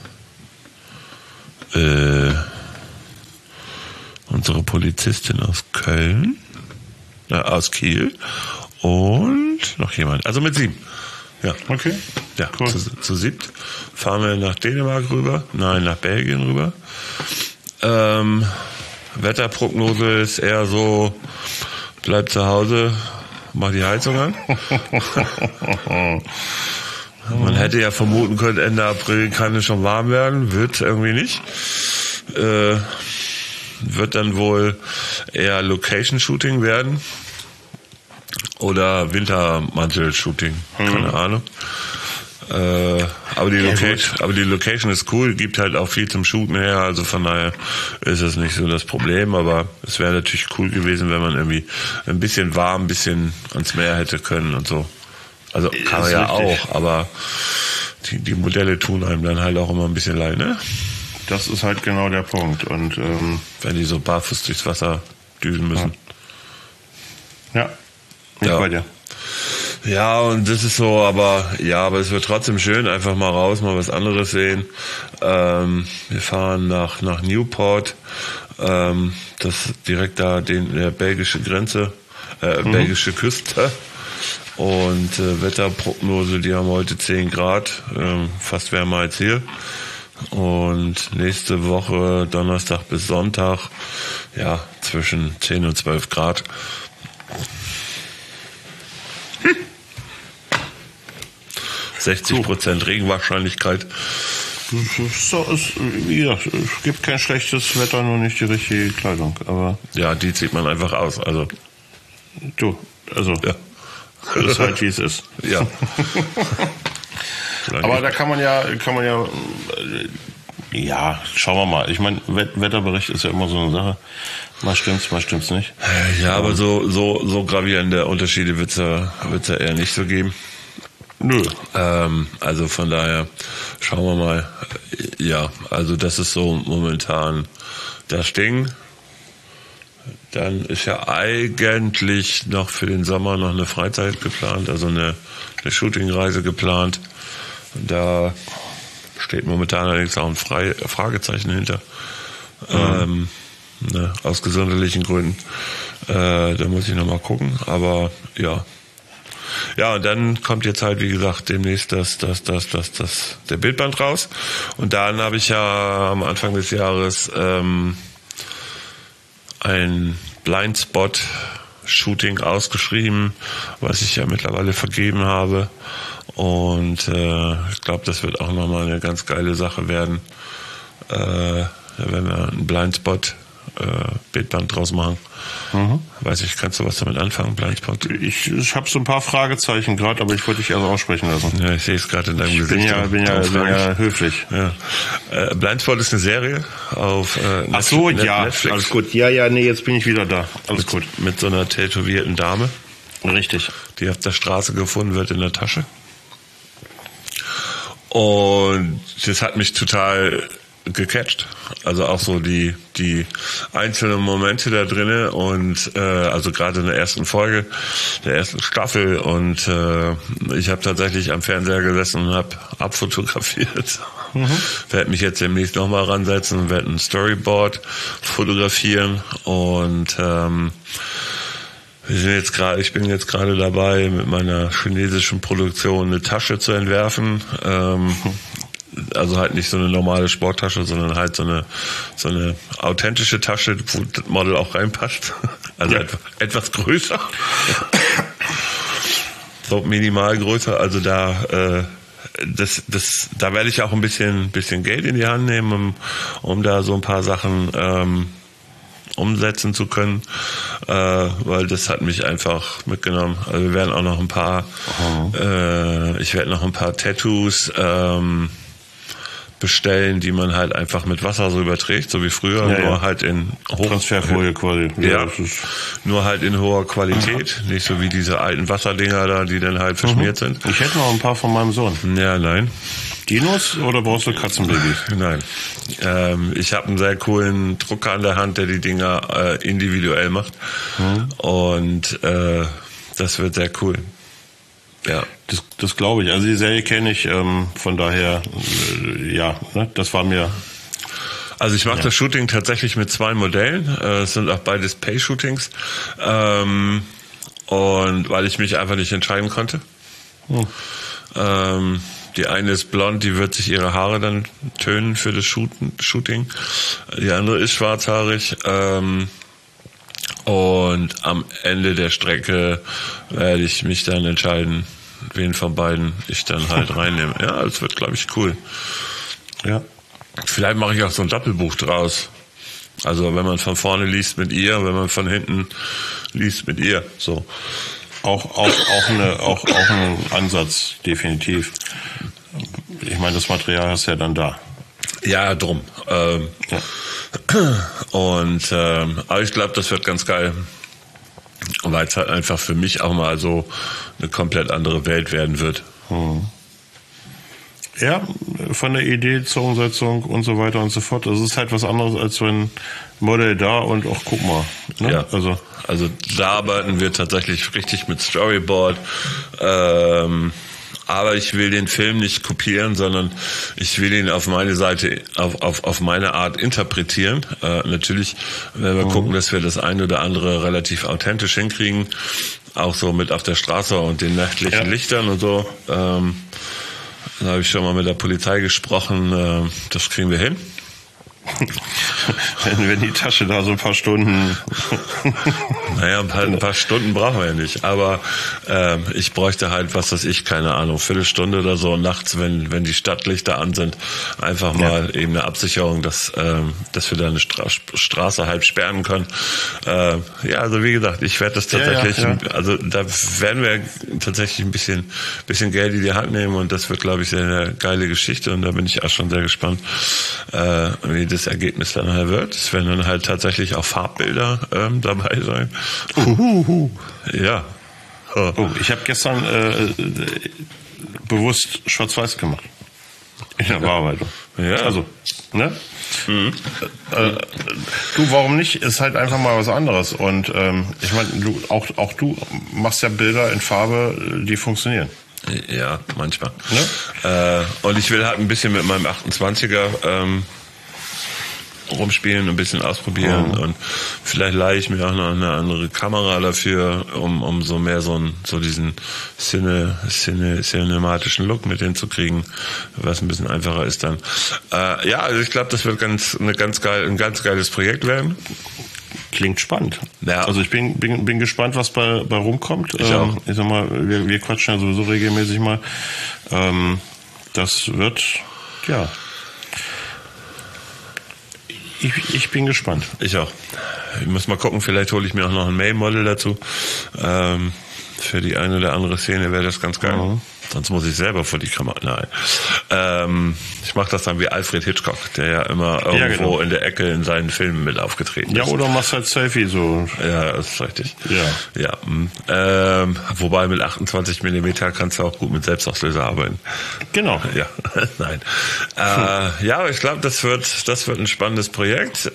S1: unsere Polizistin aus Köln, aus Kiel und noch jemand, also mit 7. Ja.
S2: Okay.
S1: Ja,
S2: cool.
S1: zu 7 fahren wir nach Dänemark rüber, nach Belgien rüber. Wetterprognose ist eher so, bleib zu Hause, mach die Heizung an. Man hätte ja vermuten können, Ende April kann es schon warm werden, wird irgendwie nicht. Wird dann wohl eher Location-Shooting werden oder Wintermantel-Shooting, keine Ahnung. Aber die Location ist cool, gibt halt auch viel zum Shooten her, also von daher ist es nicht so das Problem, aber es wäre natürlich cool gewesen, wenn man irgendwie ein bisschen warm, ein bisschen ans Meer hätte können und so. Also kann man ja auch, aber die Modelle tun einem dann halt auch immer ein bisschen leid, ne?
S2: Das ist halt genau der Punkt. Und
S1: wenn die so barfuß durchs Wasser düsen müssen.
S2: Ja, nicht bei dir.
S1: Ja, und das ist so, aber es wird trotzdem schön, einfach mal raus, mal was anderes sehen. Wir fahren nach Newport, das direkt da der belgische Grenze, belgische Küste. Und Wetterprognose, die haben heute 10 Grad, fast wärmer als hier. Und nächste Woche, Donnerstag bis Sonntag, zwischen 10 und 12 Grad. 60% Regenwahrscheinlichkeit.
S2: Wie gesagt, es gibt kein schlechtes Wetter, nur nicht die richtige Kleidung. Aber
S1: ja, die zieht man einfach aus. Also
S2: ja. Das ist halt wie es ist.
S1: Ja.
S2: Aber da kann man ja, schauen wir mal. Ich meine, Wetterbericht ist ja immer so eine Sache. Mal stimmt's nicht.
S1: Ja, aber so gravierende Unterschiede wird's ja eher nicht so geben.
S2: Nö.
S1: Also von daher schauen wir mal. Ja, also das ist so momentan das Ding. Dann ist ja eigentlich noch für den Sommer noch eine Freizeit geplant, also eine Shootingreise geplant. Da steht momentan allerdings auch ein Fragezeichen hinter. Aus gesundheitlichen Gründen. Da muss ich nochmal gucken, aber ja. Ja, und dann kommt jetzt halt, wie gesagt, demnächst der Bildband raus. Und dann habe ich ja am Anfang des Jahres ein Blindspot-Shooting ausgeschrieben, was ich ja mittlerweile vergeben habe. Und ich glaube, das wird auch nochmal eine ganz geile Sache werden. Wenn wir einen Blindspot Bildband draus machen. Weiß ich, kannst du was damit anfangen, Blindspot?
S2: Ich habe so ein paar Fragezeichen gerade, aber ich wollte dich erst aussprechen lassen.
S1: Ja, ich sehe es gerade in deinem Gesicht.
S2: Ich bin ja höflich.
S1: Ja. Blindspot ist eine Serie auf
S2: Ach so, ja,
S1: Netflix.
S2: alles gut. Ja, nee, jetzt bin ich wieder da. Alles gut.
S1: Mit so einer tätowierten Dame.
S2: Richtig.
S1: Die auf der Straße gefunden wird in der Tasche. Und das hat mich total gecatcht. Also auch so die einzelnen Momente da drinne und also gerade in der ersten Folge, der ersten Staffel und ich habe tatsächlich am Fernseher gesessen und habe abfotografiert. Werde mich jetzt demnächst nochmal ransetzen und werde ein Storyboard fotografieren und Ich bin jetzt gerade dabei, mit meiner chinesischen Produktion eine Tasche zu entwerfen. Also halt nicht so eine normale Sporttasche, sondern halt so eine authentische Tasche, wo das Model auch reinpasst. Also etwas größer. So minimal größer. Also da werde ich auch ein bisschen Geld in die Hand nehmen, um da so ein paar Sachen umsetzen zu können, weil das hat mich einfach mitgenommen. Also wir werden auch noch ich werde noch ein paar Tattoos bestellen, die man halt einfach mit Wasser so überträgt, so wie früher, nur halt in
S2: Transferfolie quasi.
S1: Ja, nur halt in hoher Qualität, nicht so wie diese alten Wasserdinger da, die dann halt verschmiert sind.
S2: Ich hätte noch ein paar von meinem Sohn.
S1: Ja, nein.
S2: Dinos oder brauchst du Katzenbabys?
S1: Nein. Ich habe einen sehr coolen Drucker an der Hand, der die Dinger individuell macht. Und das wird sehr cool. Ja.
S2: Das glaube ich. Also die Serie kenne ich, von daher, das war mir...
S1: Also ich mache das Shooting tatsächlich mit 2 Modellen. Es sind auch beides Pay-Shootings. Und weil ich mich einfach nicht entscheiden konnte. Die eine ist blond, die wird sich ihre Haare dann tönen für das Shooting. Die andere ist schwarzhaarig. Und am Ende der Strecke werde ich mich dann entscheiden, wen von beiden ich dann halt reinnehme. Ja, das wird, glaube ich, cool.
S2: Ja.
S1: Vielleicht mache ich auch so ein Doppelbuch draus. Also wenn man von vorne liest mit ihr, wenn man von hinten liest mit ihr. So.
S2: Auch ein Ansatz, definitiv. Ich meine, das Material ist ja dann da.
S1: Ja, drum. Und aber ich glaube, das wird ganz geil, weil es halt einfach für mich auch mal so eine komplett andere Welt werden wird.
S2: Ja, von der Idee zur Umsetzung und so weiter und so fort. Das ist halt was anderes, als wenn Modell da und auch guck mal. Ne?
S1: Ja, also da arbeiten wir tatsächlich richtig mit Storyboard. Aber ich will den Film nicht kopieren, sondern ich will ihn auf meine Seite, auf meine Art interpretieren. Natürlich werden wir gucken, dass wir das eine oder andere relativ authentisch hinkriegen. Auch so mit auf der Straße und den nächtlichen Lichtern und so. Da habe ich schon mal mit der Polizei gesprochen. Das kriegen wir hin.
S2: Wenn die Tasche da so ein paar Stunden...
S1: Naja, ein paar Stunden brauchen wir ja nicht. Aber ich bräuchte halt, was weiß ich, keine Ahnung, Viertelstunde oder so nachts, wenn die Stadtlichter an sind, einfach mal eben eine Absicherung, dass wir da eine Straße halb sperren können. Also wie gesagt, ich werde das tatsächlich, also da werden wir tatsächlich ein bisschen Geld in die Hand nehmen und das wird, glaube ich, eine geile Geschichte und da bin ich auch schon sehr gespannt, wie das Ergebnis dann halt wird. Es werden dann halt tatsächlich auch Farbbilder dabei sein. Ja.
S2: Oh, ich habe gestern bewusst schwarz-weiß gemacht. In der Bearbeitung.
S1: Ja.
S2: Also, ne? Du, warum nicht? Ist halt einfach mal was anderes. Und ich meine, auch du machst ja Bilder in Farbe, die funktionieren.
S1: Ja, manchmal.
S2: Ne?
S1: Und ich will halt ein bisschen mit meinem 28er rumspielen, ein bisschen ausprobieren und vielleicht leihe ich mir auch noch eine andere Kamera dafür, um so mehr so diesen cinematischen Look mit hinzukriegen, was ein bisschen einfacher ist dann. Also ich glaube, das wird ein ganz geiles Projekt werden.
S2: Klingt spannend.
S1: Ja.
S2: Also ich bin gespannt, was bei rumkommt.
S1: Ich auch.
S2: Ich sag mal, wir quatschen ja sowieso regelmäßig mal. Das wird, Ich bin gespannt.
S1: Ich auch. Ich muss mal gucken, vielleicht hole ich mir auch noch ein Mail-Model dazu. Für die eine oder andere Szene wäre das ganz geil. Sonst muss ich selber vor die Kamera. Nein. Ich mache das dann wie Alfred Hitchcock, der ja immer irgendwo in der Ecke in seinen Filmen mit aufgetreten ist.
S2: Ja, oder machst halt Selfie so.
S1: Ja, das ist richtig.
S2: Ja.
S1: Wobei mit 28 mm kannst du auch gut mit Selbstauslöser arbeiten.
S2: Genau.
S1: Ja, nein. Aber ich glaube, das wird ein spannendes Projekt.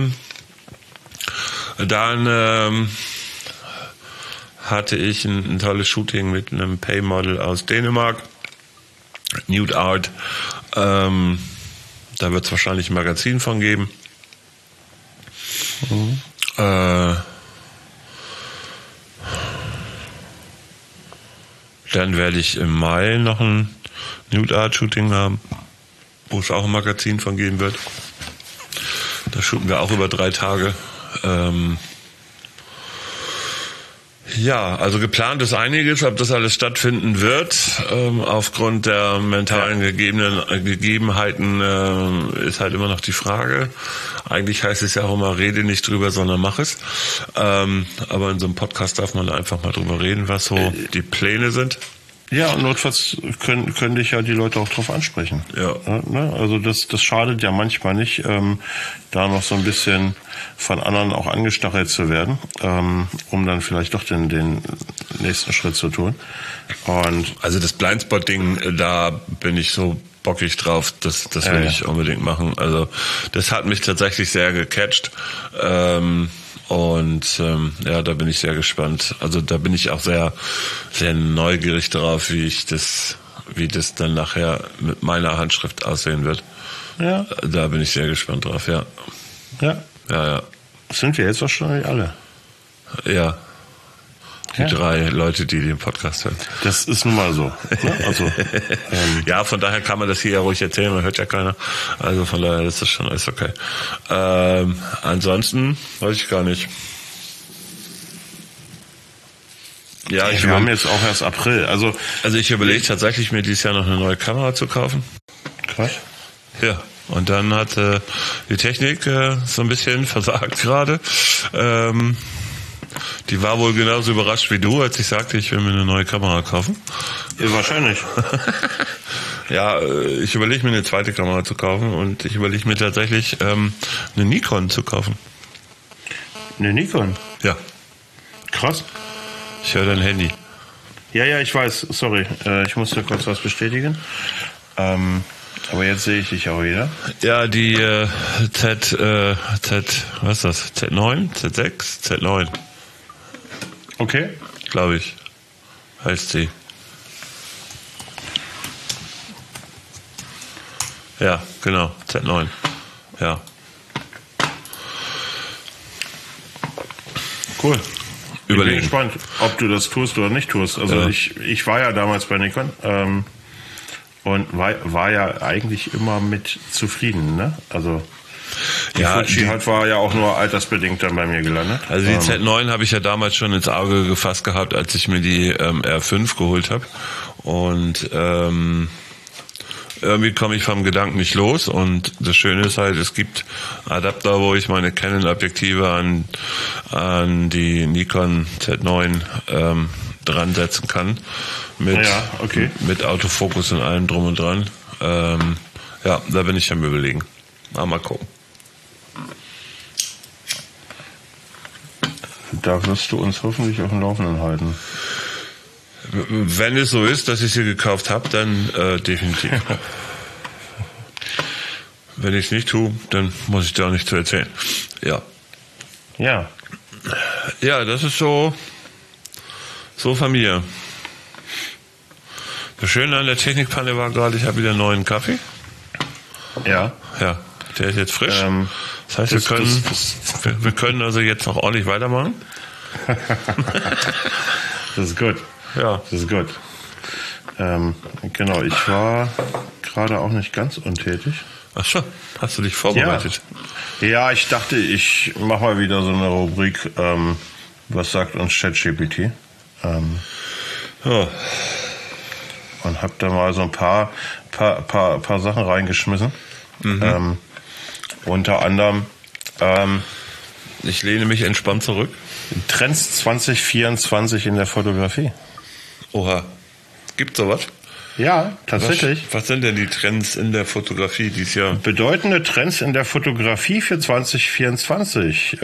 S1: Dann hatte ich ein tolles Shooting mit einem Pay-Model aus Dänemark, Nude Art. Da wird es wahrscheinlich ein Magazin von geben. Dann werde ich im Mai noch ein Nude Art Shooting haben, wo es auch ein Magazin von geben wird. Da shooten wir auch über 3 Tage. Ja, also geplant ist einiges, ob das alles stattfinden wird. Aufgrund der mentalen Gegebenheiten ist halt immer noch die Frage. Eigentlich heißt es ja auch immer, rede nicht drüber, sondern mach es. Aber in so einem Podcast darf man einfach mal drüber reden, was so die Pläne sind.
S2: Ja, und notfalls können dich ja die Leute auch drauf ansprechen.
S1: Ja.
S2: Also das schadet ja manchmal nicht, da noch so ein bisschen von anderen auch angestachelt zu werden, um dann vielleicht doch den nächsten Schritt zu tun. Und
S1: also das Blindspot-Ding, da bin ich so bockig drauf, das will ich unbedingt machen. Also das hat mich tatsächlich sehr gecatcht. Da bin ich sehr gespannt. Also da bin ich auch sehr, sehr neugierig drauf, wie das dann nachher mit meiner Handschrift aussehen wird.
S2: Ja.
S1: Da bin ich sehr gespannt drauf, ja.
S2: Ja.
S1: Ja.
S2: Sind wir jetzt wahrscheinlich alle.
S1: Ja. Die 3 Leute, die den Podcast hören.
S2: Das ist nun mal so. Ne? Also,
S1: ja, von daher kann man das hier ja ruhig erzählen, man hört ja keiner. Also von daher ist das schon alles okay. Ansonsten weiß ich gar nicht. Ja,
S2: wir haben jetzt auch erst April. Also
S1: ich überlege tatsächlich, mir dieses Jahr noch eine neue Kamera zu kaufen.
S2: Krass.
S1: Ja. Und dann hat die Technik so ein bisschen versagt gerade. Die war wohl genauso überrascht wie du, als ich sagte, ich will mir eine neue Kamera kaufen.
S2: Ja, wahrscheinlich.
S1: Ja, ich überlege mir eine zweite Kamera zu kaufen und ich überlege mir tatsächlich eine Nikon zu kaufen.
S2: Eine Nikon?
S1: Ja.
S2: Krass.
S1: Ich höre dein Handy.
S2: Ja, ich weiß. Sorry, ich musste kurz was bestätigen. Aber jetzt sehe ich dich auch wieder.
S1: Ja, die was ist das? Z9? Z6? Z9.
S2: Okay.
S1: Glaube ich. Heißt sie. Ja, genau. Z9. Ja.
S2: Cool.
S1: Überlegen.
S2: Ich bin gespannt, ob du das tust oder nicht tust. Also
S1: ja.
S2: Ich war ja damals bei Nikon und war ja eigentlich immer mit zufrieden, ne? Also die Fuji war ja auch nur altersbedingt dann bei mir gelandet.
S1: Also die Z9 habe ich ja damals schon ins Auge gefasst gehabt, als ich mir die R5 geholt habe. Und irgendwie komme ich vom Gedanken nicht los. Und das Schöne ist halt, es gibt Adapter, wo ich meine Canon-Objektive an die Nikon Z9 dran setzen kann. Mit Autofokus und allem drum und dran. Da bin ich am Überlegen. Mal gucken.
S2: Da wirst du uns hoffentlich auf dem Laufenden halten.
S1: Wenn es so ist, dass ich sie gekauft habe, dann definitiv. Wenn ich es nicht tue, dann muss ich da auch nichts zu erzählen. Ja.
S2: Ja.
S1: Ja, das ist so von mir. Das Schöne an der Technikpanne war gerade, ich habe wieder einen neuen Kaffee.
S2: Ja.
S1: Ja, der ist jetzt frisch. Das heißt, wir können also jetzt noch ordentlich weitermachen.
S2: Das ist gut.
S1: Ja.
S2: Das ist gut. Genau, ich war gerade auch nicht ganz untätig.
S1: Ach so, hast du dich vorbereitet?
S2: Ja, ich dachte, ich mache mal wieder so eine Rubrik, was sagt uns ChatGPT? Und habe da mal so ein paar Sachen reingeschmissen. Mhm. Unter anderem
S1: ich lehne mich entspannt zurück.
S2: Trends 2024 in der Fotografie.
S1: Oha. Gibt sowas?
S2: Ja, tatsächlich.
S1: Was sind denn die Trends in der Fotografie dieses Jahr?
S2: Bedeutende Trends in der Fotografie für 2024.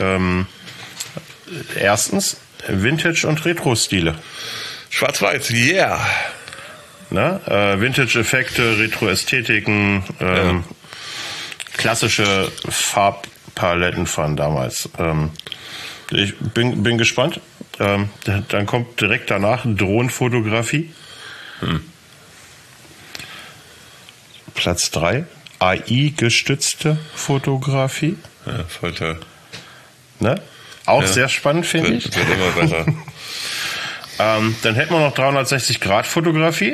S2: Erstens Vintage- und Retro-Stile.
S1: Schwarz-Weiß, yeah.
S2: Vintage-Effekte, Retro-Ästhetiken, klassische Farbpaletten von damals. Ich bin gespannt. Dann kommt direkt danach Drohnenfotografie. Platz 3. AI-gestützte Fotografie.
S1: Ja, voll toll.
S2: Auch sehr spannend, finde ich.
S1: Wird immer besser.
S2: Dann hätten wir noch 360-Grad-Fotografie.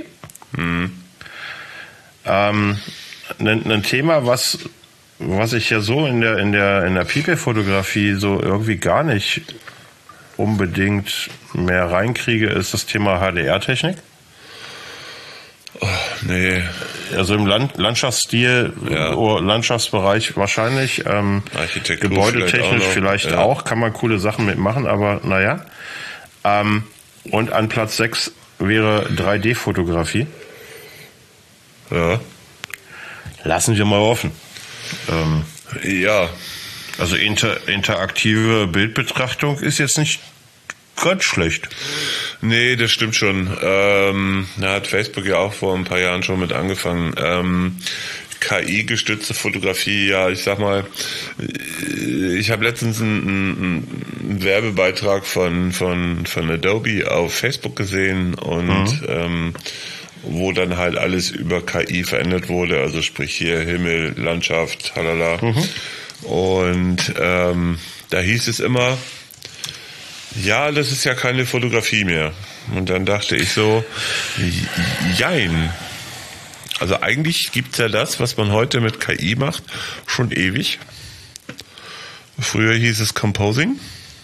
S2: Ein Thema, was ich ja so in der People-Fotografie so irgendwie gar nicht unbedingt mehr reinkriege, ist das Thema HDR-Technik.
S1: Oh, nee.
S2: Also im Landschaftsstil, Landschaftsbereich wahrscheinlich,
S1: Architektur
S2: gebäudetechnisch vielleicht auch, kann man coole Sachen mitmachen, aber naja. Und an Platz 6 wäre 3D-Fotografie.
S1: Ja.
S2: Lassen wir mal offen.
S1: Ja.
S2: Also interaktive Bildbetrachtung ist jetzt nicht ganz schlecht.
S1: Nee, das stimmt schon. Da hat Facebook ja auch vor ein paar Jahren schon mit angefangen. KI-gestützte Fotografie, ja, ich sag mal, ich habe letztens einen Werbebeitrag von Adobe auf Facebook gesehen und wo dann halt alles über KI verändert wurde, also sprich hier Himmel, Landschaft, halala. Und da hieß es immer, ja, das ist ja keine Fotografie mehr. Und dann dachte ich so, jein. Also eigentlich gibt's ja das, was man heute mit KI macht, schon ewig. Früher hieß es Composing.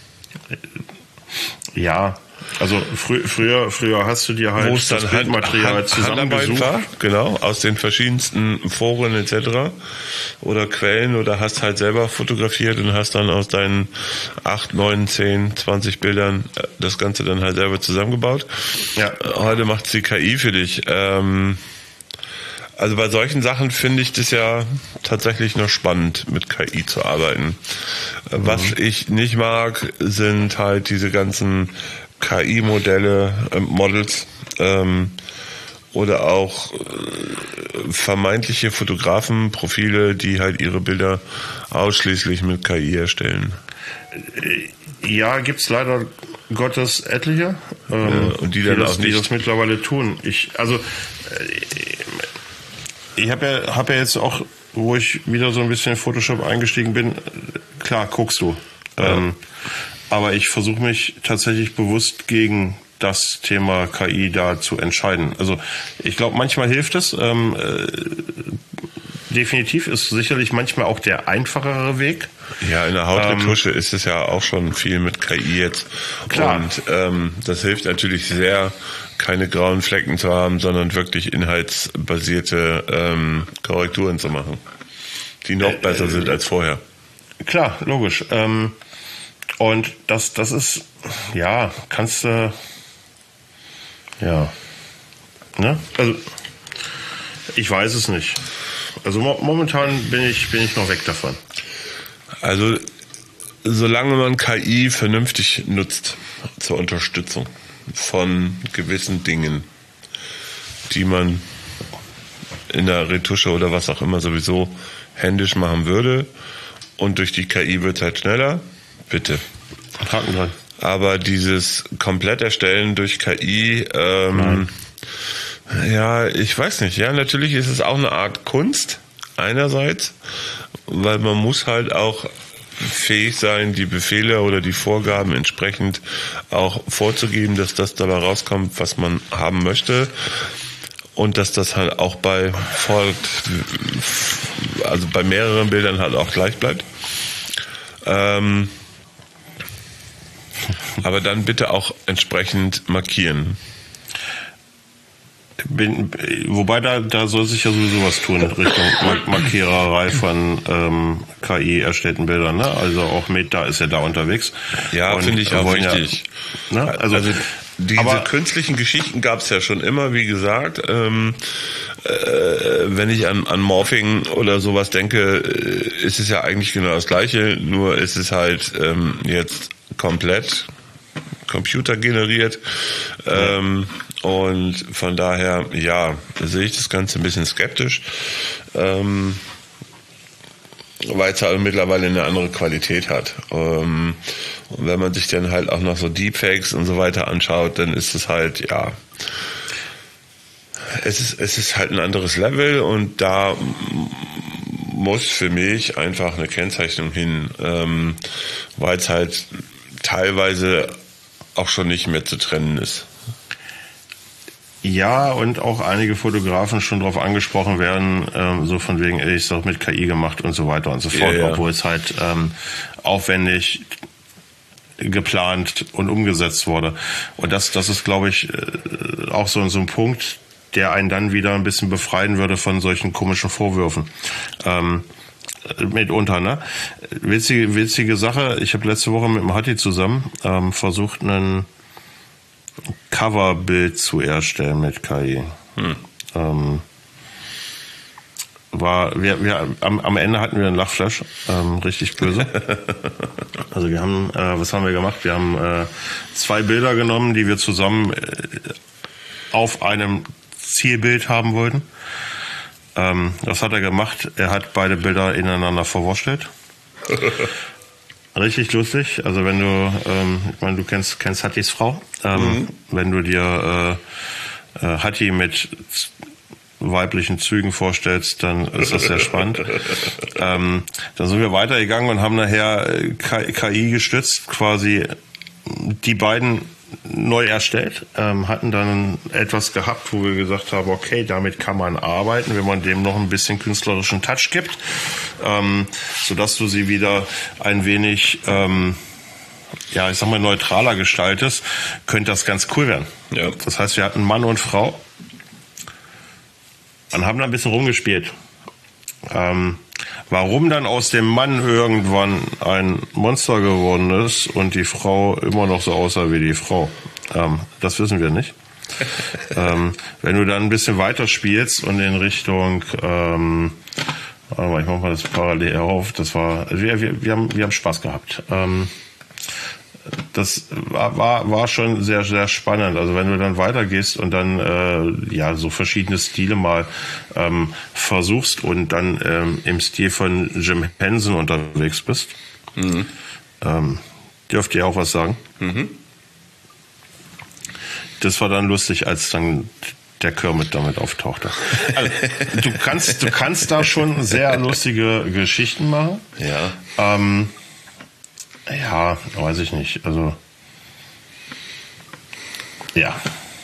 S2: Ja, also früher hast du dir halt
S1: das
S2: Bildmaterial zusammengesucht.
S1: War, genau, aus den verschiedensten Foren etc. oder Quellen oder hast halt selber fotografiert und hast dann aus deinen 8, 9, 10, 20 Bildern das Ganze dann halt selber zusammengebaut.
S2: Ja.
S1: Heute macht die KI für dich. Also bei solchen Sachen finde ich das ja tatsächlich noch spannend, mit KI zu arbeiten. Was ich nicht mag, sind halt diese ganzen KI-Modelle, Models oder auch vermeintliche Fotografenprofile, die halt ihre Bilder ausschließlich mit KI erstellen.
S2: Ja, gibt's leider Gottes etliche,
S1: und die dann auch nicht,
S2: die das mittlerweile tun. Ich habe ja jetzt auch, wo ich wieder so ein bisschen in Photoshop eingestiegen bin, klar guckst du. Ja. Aber ich versuche mich tatsächlich bewusst gegen das Thema KI da zu entscheiden. Also ich glaube, manchmal hilft es. Definitiv ist sicherlich manchmal auch der einfachere Weg.
S1: Ja, in der Hautretusche ist es ja auch schon viel mit KI jetzt.
S2: Klar.
S1: Und das hilft natürlich sehr, keine grauen Flecken zu haben, sondern wirklich inhaltsbasierte Korrekturen zu machen, die noch besser sind als vorher.
S2: Klar, logisch. Und das ist, ja, kannst du, ja, ne? Also, ich weiß es nicht. Also momentan bin ich noch weg davon.
S1: Also, solange man KI vernünftig nutzt zur Unterstützung von gewissen Dingen, die man in der Retusche oder was auch immer sowieso händisch machen würde, und durch die KI wird es halt schneller, bitte.
S2: Haken dran.
S1: Aber dieses komplett Erstellen durch KI, ja, ich weiß nicht. Ja, natürlich ist es auch eine Art Kunst einerseits, weil man muss halt auch fähig sein, die Befehle oder die Vorgaben entsprechend auch vorzugeben, dass das dabei rauskommt, was man haben möchte. Und dass das halt auch also bei mehreren Bildern halt auch gleich bleibt. Aber dann bitte auch entsprechend markieren.
S2: Wobei da soll sich ja sowieso was tun in Richtung Markiererei von KI erstellten Bildern, ne? Also auch Meta ist ja da unterwegs.
S1: Ja, finde ich auch wichtig.
S2: Ja, ne? Also
S1: diese künstlichen Geschichten gab es ja schon immer, wie gesagt. Wenn ich an Morphing oder sowas denke, ist es ja eigentlich genau das Gleiche, nur ist es halt jetzt komplett computergeneriert. Und von daher, ja, sehe ich das Ganze ein bisschen skeptisch, weil es halt mittlerweile eine andere Qualität hat. Und wenn man sich dann halt auch noch so Deepfakes und so weiter anschaut, dann ist es halt, ja, es ist halt ein anderes Level und da muss für mich einfach eine Kennzeichnung hin, weil es halt teilweise auch schon nicht mehr zu trennen ist.
S2: Ja, und auch einige Fotografen schon darauf angesprochen werden, so von wegen, ey, ist doch mit KI gemacht und so weiter und so fort, obwohl es halt aufwendig geplant und umgesetzt wurde. Und das ist, glaube ich, auch so ein Punkt, der einen dann wieder ein bisschen befreien würde von solchen komischen Vorwürfen. Mitunter, ne? Witzige Sache, ich habe letzte Woche mit dem Hatti zusammen versucht, einen Coverbild zu erstellen mit KI. Am Ende hatten wir einen Lachflash, richtig böse. Also wir haben, was haben wir gemacht? Wir haben 2 Bilder genommen, die wir zusammen auf einem Zielbild haben wollten. Was hat er gemacht? Er hat beide Bilder ineinander verwurschtelt. Richtig lustig. Also wenn du, ich meine, du kennst Hattis Frau. Wenn du dir Hatti mit weiblichen Zügen vorstellst, dann ist das sehr spannend. Dann sind wir weitergegangen und haben nachher KI gestützt quasi die beiden neu erstellt, hatten dann etwas gehabt, wo wir gesagt haben, okay, damit kann man arbeiten, wenn man dem noch ein bisschen künstlerischen Touch gibt, sodass du sie wieder ein wenig, ich sag mal, neutraler gestaltest, könnte das ganz cool werden. Ja. Das heißt, wir hatten Mann und Frau und haben da ein bisschen rumgespielt. Warum dann aus dem Mann irgendwann ein Monster geworden ist und die Frau immer noch so aussah wie die Frau, das wissen wir nicht. Wenn du dann ein bisschen weiter spielst und in Richtung, ich mach mal das parallel auf, das war, wir haben Spaß gehabt. Das war schon sehr, sehr spannend. Also wenn du dann weitergehst und dann so verschiedene Stile mal versuchst und dann im Stil von Jim Henson unterwegs bist, dürft ihr auch was sagen? Das war dann lustig, als dann der Kermit damit auftauchte. Also, du kannst da schon sehr lustige Geschichten machen.
S1: Ja.
S2: Ja, weiß ich nicht. Also, ja.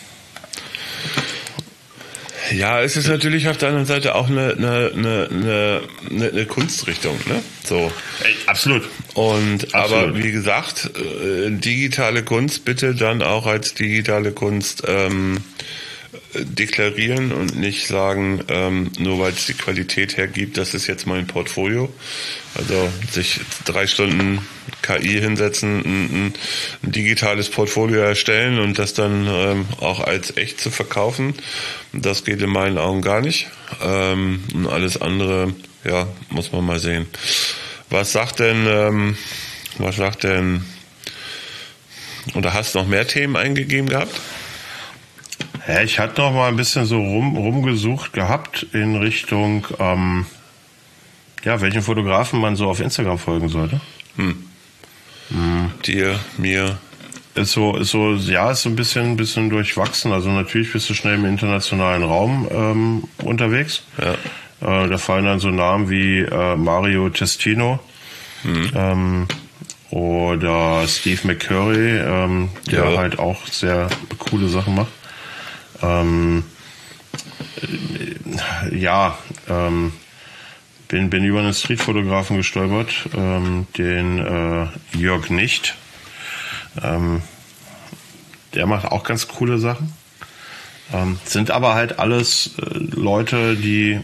S1: Ja, es ist natürlich auf der anderen Seite auch eine Kunstrichtung, ne? So.
S2: Absolut.
S1: Aber wie gesagt, digitale Kunst bitte dann auch als digitale Kunst deklarieren und nicht sagen, nur weil es die Qualität hergibt, das ist jetzt mein Portfolio. Also sich 3 Stunden KI hinsetzen, ein digitales Portfolio erstellen und das dann auch als echt zu verkaufen, das geht in meinen Augen gar nicht. Und alles andere, ja, muss man mal sehen. Was sagt denn, oder hast du noch mehr Themen eingegeben gehabt?
S2: Ja, ich hatte noch mal ein bisschen so rumgesucht gehabt in Richtung, welchen Fotografen man so auf Instagram folgen sollte.
S1: Dir, mir.
S2: Ist so ein bisschen durchwachsen. Also natürlich bist du schnell im internationalen Raum unterwegs. Ja. Da fallen dann so Namen wie Mario Testino oder Steve McCurry, der halt auch sehr coole Sachen macht. Bin über einen Streetfotografen gestolpert, den Jörg Nicht. Der macht auch ganz coole Sachen. Sind aber halt alles Leute, die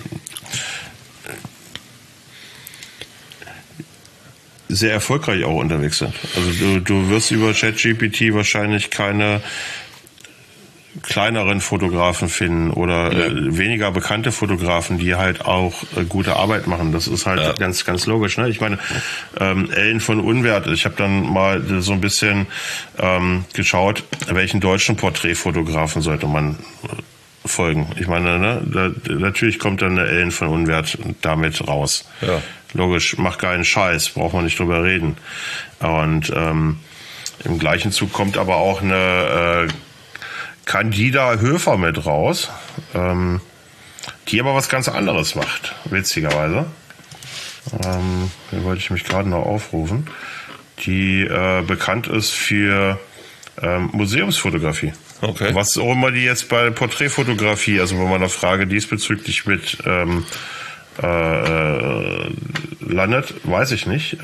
S2: sehr erfolgreich auch unterwegs sind. Also du wirst über ChatGPT wahrscheinlich keine kleineren Fotografen finden oder weniger bekannte Fotografen, die halt auch gute Arbeit machen. Das ist halt ganz, ganz logisch. Ne? Ich meine, Ellen von Unwert, ich habe dann mal so ein bisschen geschaut, welchen deutschen Porträtfotografen sollte man folgen. Ich meine, ne, natürlich kommt dann eine Ellen von Unwert damit raus. Ja. Logisch, macht keinen Scheiß, braucht man nicht drüber reden. Und im gleichen Zug kommt aber auch eine Candida Höfer mit raus, die aber was ganz anderes macht, witzigerweise. Hier wollte ich mich gerade noch aufrufen. Die bekannt ist für Museumsfotografie.
S1: Okay.
S2: Was auch immer die jetzt bei Porträtfotografie, also bei meiner Frage diesbezüglich mit landet, weiß ich nicht.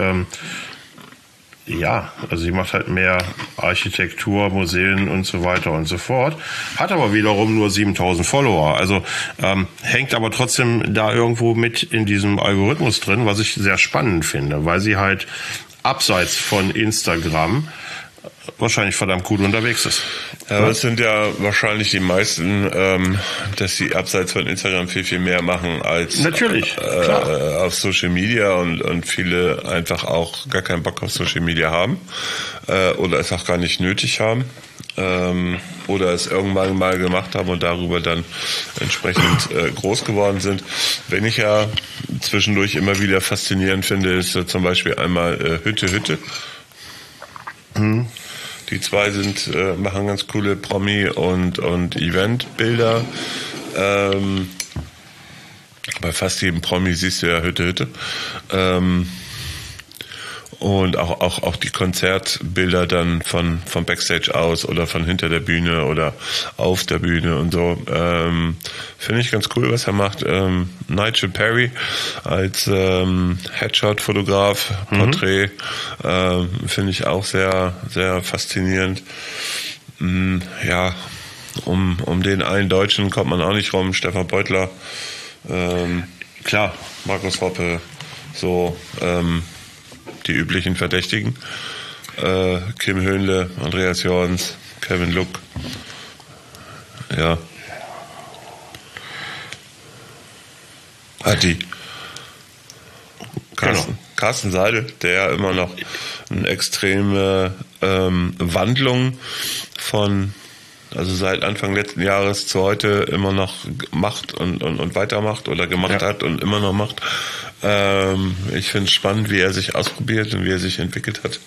S2: Ja, also sie macht halt mehr Architektur, Museen und so weiter und so fort. Hat aber wiederum nur 7.000 Follower. Also hängt aber trotzdem da irgendwo mit in diesem Algorithmus drin, was ich sehr spannend finde, weil sie halt abseits von Instagram wahrscheinlich verdammt gut unterwegs ist.
S1: Ja, aber es sind ja wahrscheinlich die meisten, dass sie abseits von Instagram viel, viel mehr machen als
S2: natürlich klar.
S1: Auf Social Media und viele einfach auch gar keinen Bock auf Social Media haben oder es auch gar nicht nötig haben oder es irgendwann mal gemacht haben und darüber dann entsprechend groß geworden sind. Wenn ich ja zwischendurch immer wieder faszinierend finde, ist so zum Beispiel einmal Hütte. Die zwei machen ganz coole Promi- und Eventbilder. Bei fast jedem Promi siehst du ja Hütte. Und auch die Konzertbilder dann von Backstage aus oder von hinter der Bühne oder auf der Bühne und so. Finde ich ganz cool, was er macht. Nigel Perry als Headshot-Fotograf, Porträt, finde ich auch sehr, sehr faszinierend. Ja, um den einen Deutschen kommt man auch nicht rum. Stefan Beutler, klar, Markus Hoppe, so, die üblichen Verdächtigen. Kim Höhnle, Andreas Jorns, Kevin Luck. Ja. Hatti. Carsten Seidel, der ja immer noch eine extreme Wandlung also seit Anfang letzten Jahres zu heute immer noch macht und weitermacht oder gemacht hat und immer noch macht. Ich finde es spannend, wie er sich ausprobiert und wie er sich entwickelt hat.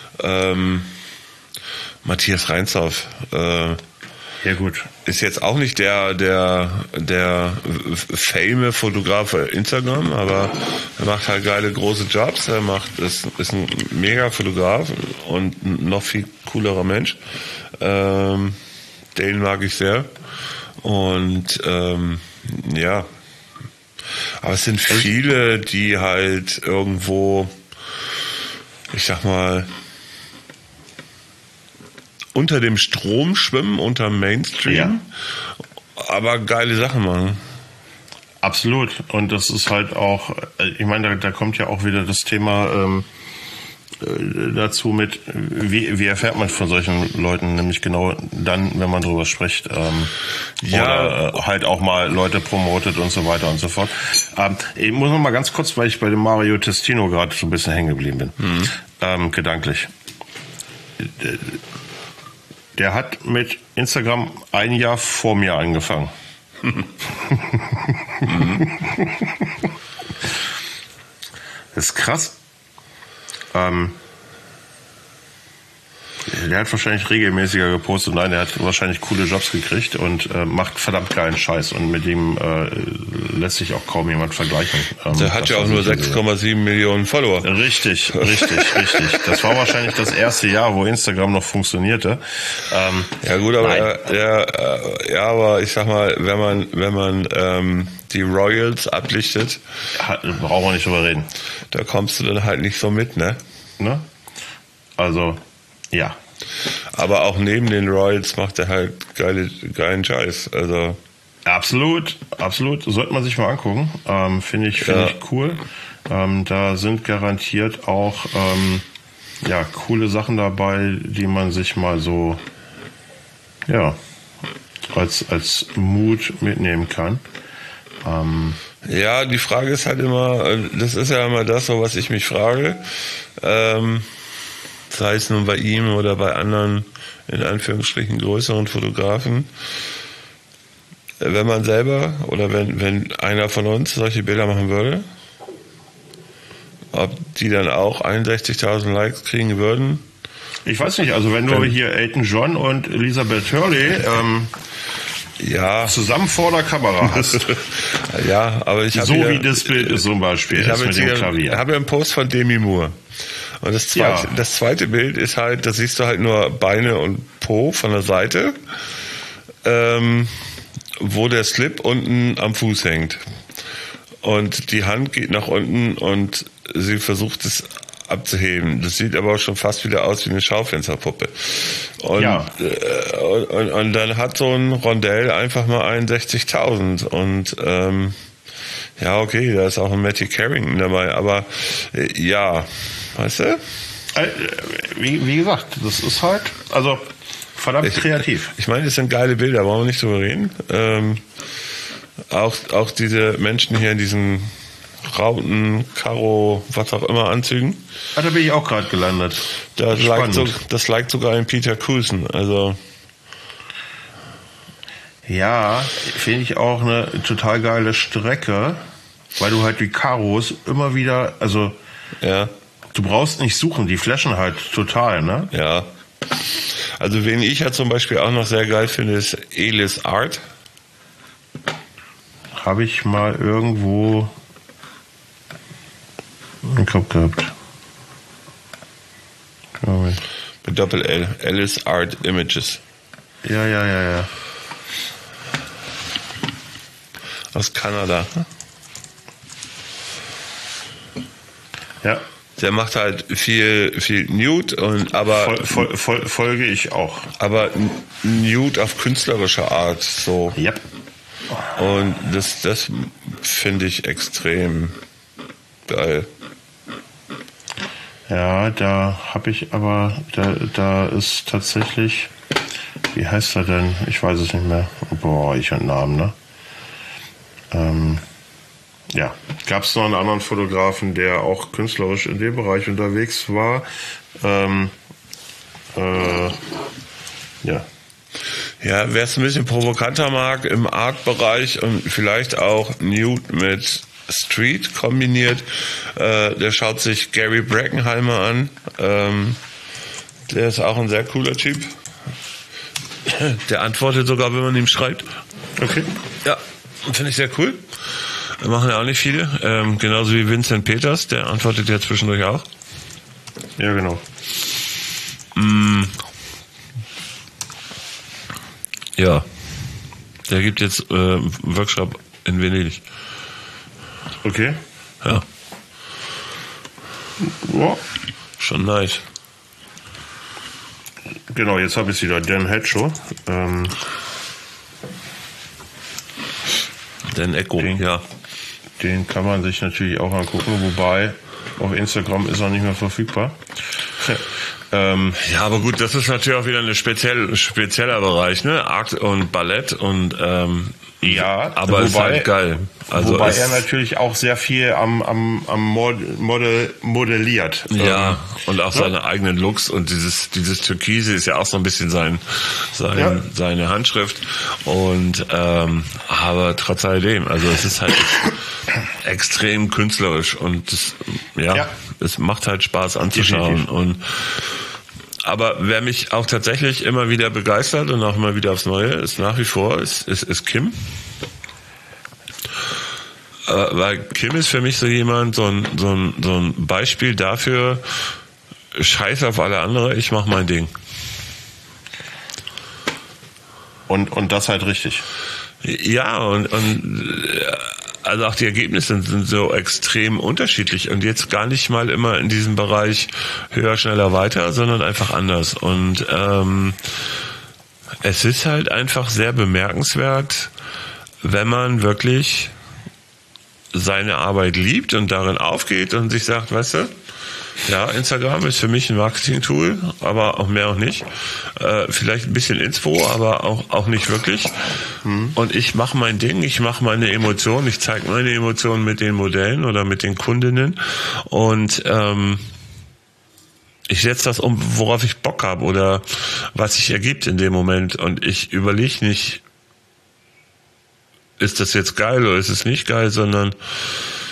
S1: Matthias Reinsdorf
S2: ja, gut.
S1: Ist jetzt auch nicht der fame Fotograf für Instagram, aber er macht halt geile große Jobs. Ist ein mega Fotograf und ein noch viel coolerer Mensch. Den mag ich sehr. Und ja. Aber es sind viele, die halt irgendwo, ich sag mal, unter dem Strom schwimmen, unter Mainstream, aber geile Sachen machen.
S2: Absolut. Und das ist halt auch, ich meine, da kommt ja auch wieder das Thema dazu mit, wie erfährt man von solchen Leuten, nämlich genau dann, wenn man drüber spricht, oder halt auch mal Leute promotet und so weiter und so fort. Ich muss noch mal ganz kurz, weil ich bei dem Mario Testino gerade so ein bisschen hängen geblieben bin, gedanklich. Der hat mit Instagram ein Jahr vor mir angefangen. Das ist krass. Der hat wahrscheinlich regelmäßiger gepostet. Nein, der hat wahrscheinlich coole Jobs gekriegt und macht verdammt geilen Scheiß. Und mit ihm lässt sich auch kaum jemand vergleichen.
S1: Der hat ja auch nur 6,7 Millionen Follower.
S2: Richtig. Das war wahrscheinlich das erste Jahr, wo Instagram noch funktionierte.
S1: Ja gut, aber aber ich sag mal, wenn man die Royals ablichtet,
S2: brauchen wir nicht drüber reden.
S1: Da kommst du dann halt nicht so mit, ne?
S2: Also, ja.
S1: Aber auch neben den Royals macht er halt geilen Scheiß. Also
S2: absolut. Sollte man sich mal angucken. Finde ich cool. Da sind garantiert auch coole Sachen dabei, die man sich mal so als Mut mitnehmen kann.
S1: Ja, die Frage ist halt immer, das ist ja immer das, so was ich mich frage, sei es nun bei ihm oder bei anderen, in Anführungsstrichen, größeren Fotografen, wenn man selber oder wenn einer von uns solche Bilder machen würde, ob die dann auch 61.000 Likes kriegen würden?
S2: Ich weiß nicht, also wenn du hier Elton John und Elisabeth Hurley zusammen vor der Kamera hast.
S1: Ja, aber ich habe
S2: so wie das Bild ist zum Beispiel.
S1: Ich habe einen Post von Demi Moore. Und das zweite Bild ist halt, da siehst du halt nur Beine und Po von der Seite, wo der Slip unten am Fuß hängt. Und die Hand geht nach unten und sie versucht es abzuheben. Das sieht aber auch schon fast wieder aus wie eine Schaufensterpuppe. Und, und dann hat so ein Rondell einfach mal 61.000 und ja, okay, da ist auch ein Matty Carrington dabei, aber ja, weißt du?
S2: Wie gesagt, das ist halt, also verdammt kreativ.
S1: Ich meine, das sind geile Bilder, wollen wir nicht drüber reden. Auch diese Menschen hier in diesen Rauten, Karo, was auch immer Anzügen.
S2: Da bin ich auch gerade gelandet.
S1: Das liked sogar ein Peter Kusen, also. Ja,
S2: finde ich auch eine total geile Strecke, weil du halt die Karos immer wieder, also
S1: ja.
S2: Du brauchst nicht suchen, die flashen halt total, ne?
S1: Ja. Also wen ich ja zum Beispiel auch noch sehr geil finde, ist Elis Art.
S2: Habe ich mal irgendwo im Kopf gehabt.
S1: Mit Doppel-L. Elis Art Images.
S2: Ja.
S1: Aus Kanada.
S2: Ja.
S1: Der macht halt viel Nude und aber
S2: folge ich auch.
S1: Aber Nude auf künstlerische Art so.
S2: Ja.
S1: Und das finde ich extrem geil.
S2: Ja, da habe ich aber da ist tatsächlich, wie heißt er denn? Ich weiß es nicht mehr. Boah, ich habe einen Namen, ne? Ja, gab es noch einen anderen Fotografen, der auch künstlerisch in dem Bereich unterwegs war. Ja.
S1: Ja, wer es ein bisschen provokanter mag im Art-Bereich und vielleicht auch Nude mit Street kombiniert, der schaut sich Gary Brackenheimer an. Der ist auch ein sehr cooler Typ. Der antwortet sogar, wenn man ihm schreibt.
S2: Okay.
S1: Ja, finde ich sehr cool. Machen ja auch nicht viele. Genauso wie Vincent Peters, der antwortet ja zwischendurch auch.
S2: Ja, genau.
S1: Ja. Der gibt jetzt Workshop in Venedig.
S2: Okay.
S1: Ja.
S2: Ja.
S1: Schon nice.
S2: Genau, jetzt habe ich es wieder. Dan Hatcho.
S1: Dan Echo, ja.
S2: Den kann man sich natürlich auch angucken, wobei auf Instagram ist er nicht mehr verfügbar.
S1: Ja, aber gut, das ist natürlich auch wieder ein spezieller Bereich, ne? Art und Ballett und
S2: ja,
S1: aber ist halt geil. Also
S2: wobei er natürlich auch sehr viel am Model modelliert.
S1: Ja, und auch seine eigenen Looks und dieses Türkise ist ja auch so ein bisschen seine Handschrift und aber trotz alledem, also es ist halt extrem künstlerisch und das, es macht halt Spaß anzuschauen. Und aber wer mich auch tatsächlich immer wieder begeistert und auch immer wieder aufs Neue ist nach wie vor ist Kim. Weil Kim ist für mich so jemand, so ein Beispiel dafür, scheiß auf alle andere, ich mach mein Ding.
S2: Und das halt richtig.
S1: Ja, und also auch die Ergebnisse sind so extrem unterschiedlich und jetzt gar nicht mal immer in diesem Bereich höher, schneller, weiter, sondern einfach anders. Und es ist halt einfach sehr bemerkenswert, wenn man wirklich seine Arbeit liebt und darin aufgeht und sich sagt, weißt du, ja, Instagram ist für mich ein Marketing-Tool, aber auch mehr auch nicht. Vielleicht ein bisschen Inspo, aber auch nicht wirklich. Und ich mache mein Ding, ich mache meine Emotionen, ich zeige meine Emotionen mit den Modellen oder mit den Kundinnen und ich setze das um, worauf ich Bock habe oder was sich ergibt in dem Moment und ich überlege nicht, ist das jetzt geil oder ist es nicht geil, sondern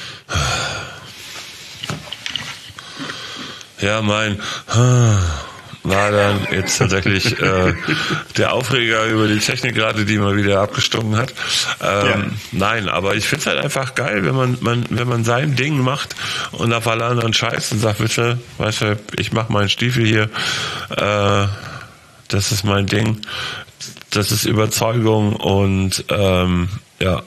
S1: ja, war dann jetzt tatsächlich der Aufreger über die Technik gerade, die mal wieder abgestunken hat. Nein, aber ich finde es halt einfach geil, wenn man sein Ding macht und auf alle anderen scheißt und sagt, bitte, weißt du, ich mach meinen Stiefel hier, das ist mein Ding, das ist Überzeugung und ja.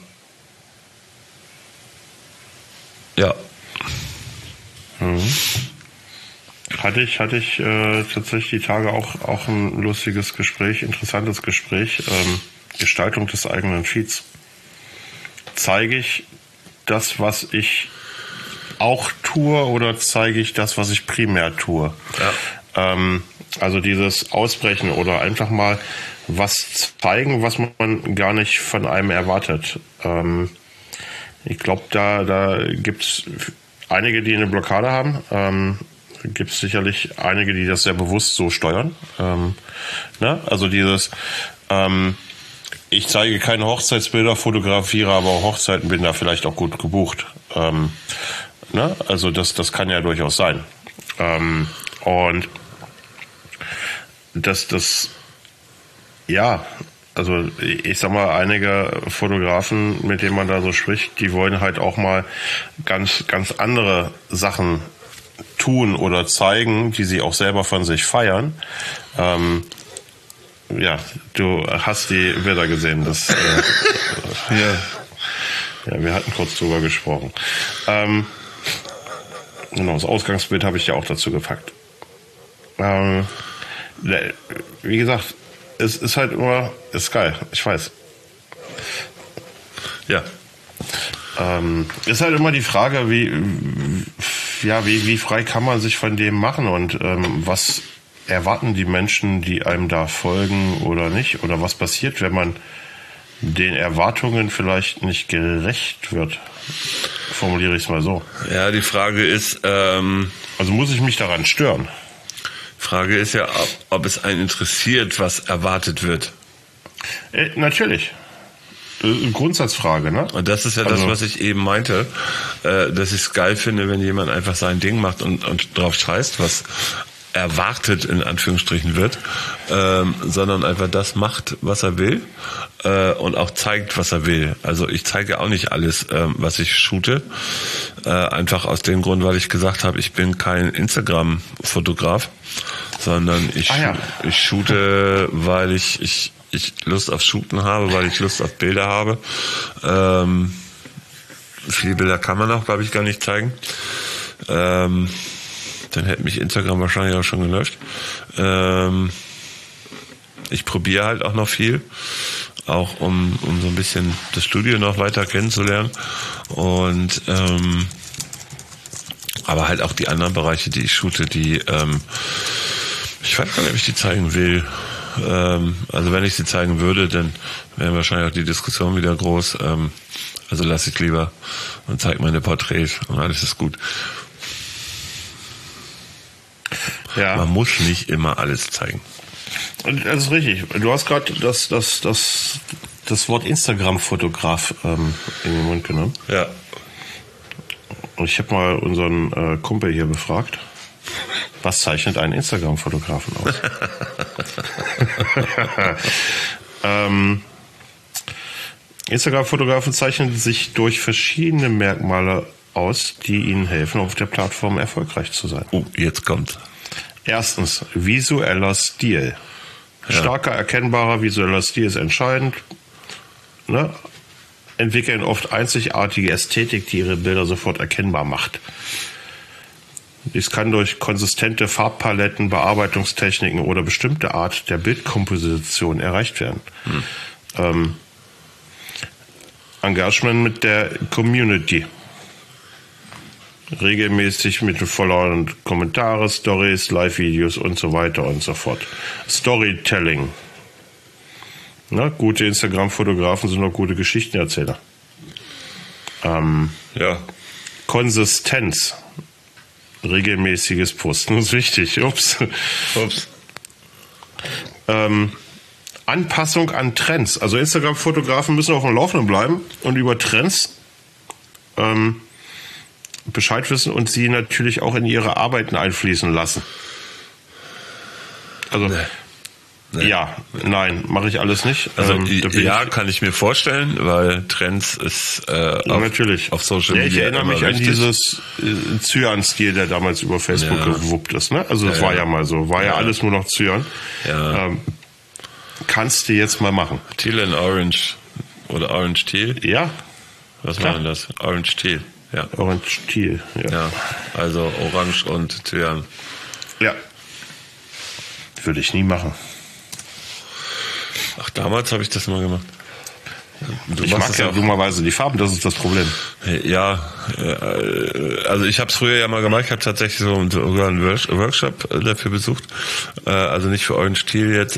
S2: Hatte ich tatsächlich die Tage auch ein lustiges Gespräch, interessantes Gespräch. Gestaltung des eigenen Feeds. Zeige ich das, was ich auch tue, oder zeige ich das, was ich primär tue? Ja. Also dieses Ausbrechen oder einfach mal was zeigen, was man gar nicht von einem erwartet. Ich glaube, da gibt's einige, die eine Blockade haben. Gibt es sicherlich einige, die das sehr bewusst so steuern. Also dieses, ich zeige keine Hochzeitsbilder, fotografiere aber auch Hochzeiten, bin da vielleicht auch gut gebucht. Also das kann ja durchaus sein. Und also ich sag mal, einige Fotografen, mit denen man da so spricht, die wollen halt auch mal ganz, ganz andere Sachen tun oder zeigen, die sie auch selber von sich feiern. Du hast die Bilder gesehen. Wir hatten kurz drüber gesprochen. Genau, das Ausgangsbild habe ich ja auch dazu gepackt. Wie gesagt, es ist halt immer, ist geil, ich weiß.
S1: Ja.
S2: Ist halt immer die Frage, wie frei kann man sich von dem machen und was erwarten die Menschen, die einem da folgen oder nicht? Oder was passiert, wenn man den Erwartungen vielleicht nicht gerecht wird? Formuliere ich es mal so.
S1: Ja, die Frage ist...
S2: also muss ich mich daran stören?
S1: Frage ist ja, ob es einen interessiert, was erwartet wird.
S2: Natürlich. Grundsatzfrage, ne?
S1: Und das ist ja das, was ich eben meinte, dass ich es geil finde, wenn jemand einfach sein Ding macht und drauf scheißt, was erwartet in Anführungsstrichen wird, sondern einfach das macht, was er will und auch zeigt, was er will. Also ich zeige auch nicht alles, was ich shoote, einfach aus dem Grund, weil ich gesagt habe, ich bin kein Instagram-Fotograf, sondern ich shoote, weil ich Lust auf Shooten habe, weil ich Lust auf Bilder habe. Viele Bilder kann man auch, glaube ich, gar nicht zeigen. Dann hätte mich Instagram wahrscheinlich auch schon gelöscht. Ich probiere halt auch noch viel, auch um so ein bisschen das Studio noch weiter kennenzulernen. Und aber halt auch die anderen Bereiche, die ich shoote, die ich weiß gar nicht, ob ich die zeigen will. Also wenn ich sie zeigen würde, dann wäre wahrscheinlich auch die Diskussion wieder groß. Also lasse ich lieber und zeige meine Porträts und alles ist gut. Ja. Man muss nicht immer alles zeigen.
S2: Das ist richtig. Du hast gerade das Wort Instagram-Fotograf in den Mund genommen.
S1: Ja.
S2: Und ich habe mal unseren Kumpel hier befragt. Was zeichnet einen Instagram-Fotografen aus? Instagram-Fotografen zeichnen sich durch verschiedene Merkmale aus, die ihnen helfen, auf der Plattform erfolgreich zu sein.
S1: Oh, jetzt kommt's.
S2: Erstens, visueller Stil. Ja. Starker, erkennbarer visueller Stil ist entscheidend. Ne? Entwickeln oft einzigartige Ästhetik, die ihre Bilder sofort erkennbar macht. Dies kann durch konsistente Farbpaletten, Bearbeitungstechniken oder bestimmte Art der Bildkomposition erreicht werden. Engagement mit der Community. Regelmäßig mit Follower und Kommentare, Stories, Live-Videos und so weiter und so fort. Storytelling. Na, gute Instagram-Fotografen sind auch gute Geschichtenerzähler.
S1: Ja.
S2: Konsistenz. Regelmäßiges Posten ist wichtig. Ups. Anpassung an Trends. Also Instagram-Fotografen müssen auf dem Laufenden bleiben und über Trends Bescheid wissen und sie natürlich auch in ihre Arbeiten einfließen lassen. Also
S1: Nee.
S2: ja, nein, mache ich alles nicht.
S1: Also ja, kann ich mir vorstellen, weil Trends ist
S2: natürlich
S1: auf Social
S2: Media.
S1: Media.
S2: Ich erinnere mich
S1: wichtig.
S2: an dieses Cyan-Stil, der damals über Facebook gewuppt ist. Ne? Also das war ja mal so. War ja alles nur noch Cyan.
S1: Ja.
S2: Kannst du jetzt mal machen.
S1: Teal and Orange oder Orange Teal.
S2: Ja.
S1: Was war denn das? Orange Teal. Ja.
S2: Orange Teal.
S1: Ja. Also Orange und Cyan.
S2: Ja. Würde ich nie machen.
S1: Ach, damals habe ich das mal gemacht.
S2: Ich mag ja dummerweise die Farben, das ist das Problem.
S1: Ja, also ich habe es früher ja mal gemacht, ich habe tatsächlich sogar einen Workshop dafür besucht, also nicht für Orange Teal jetzt,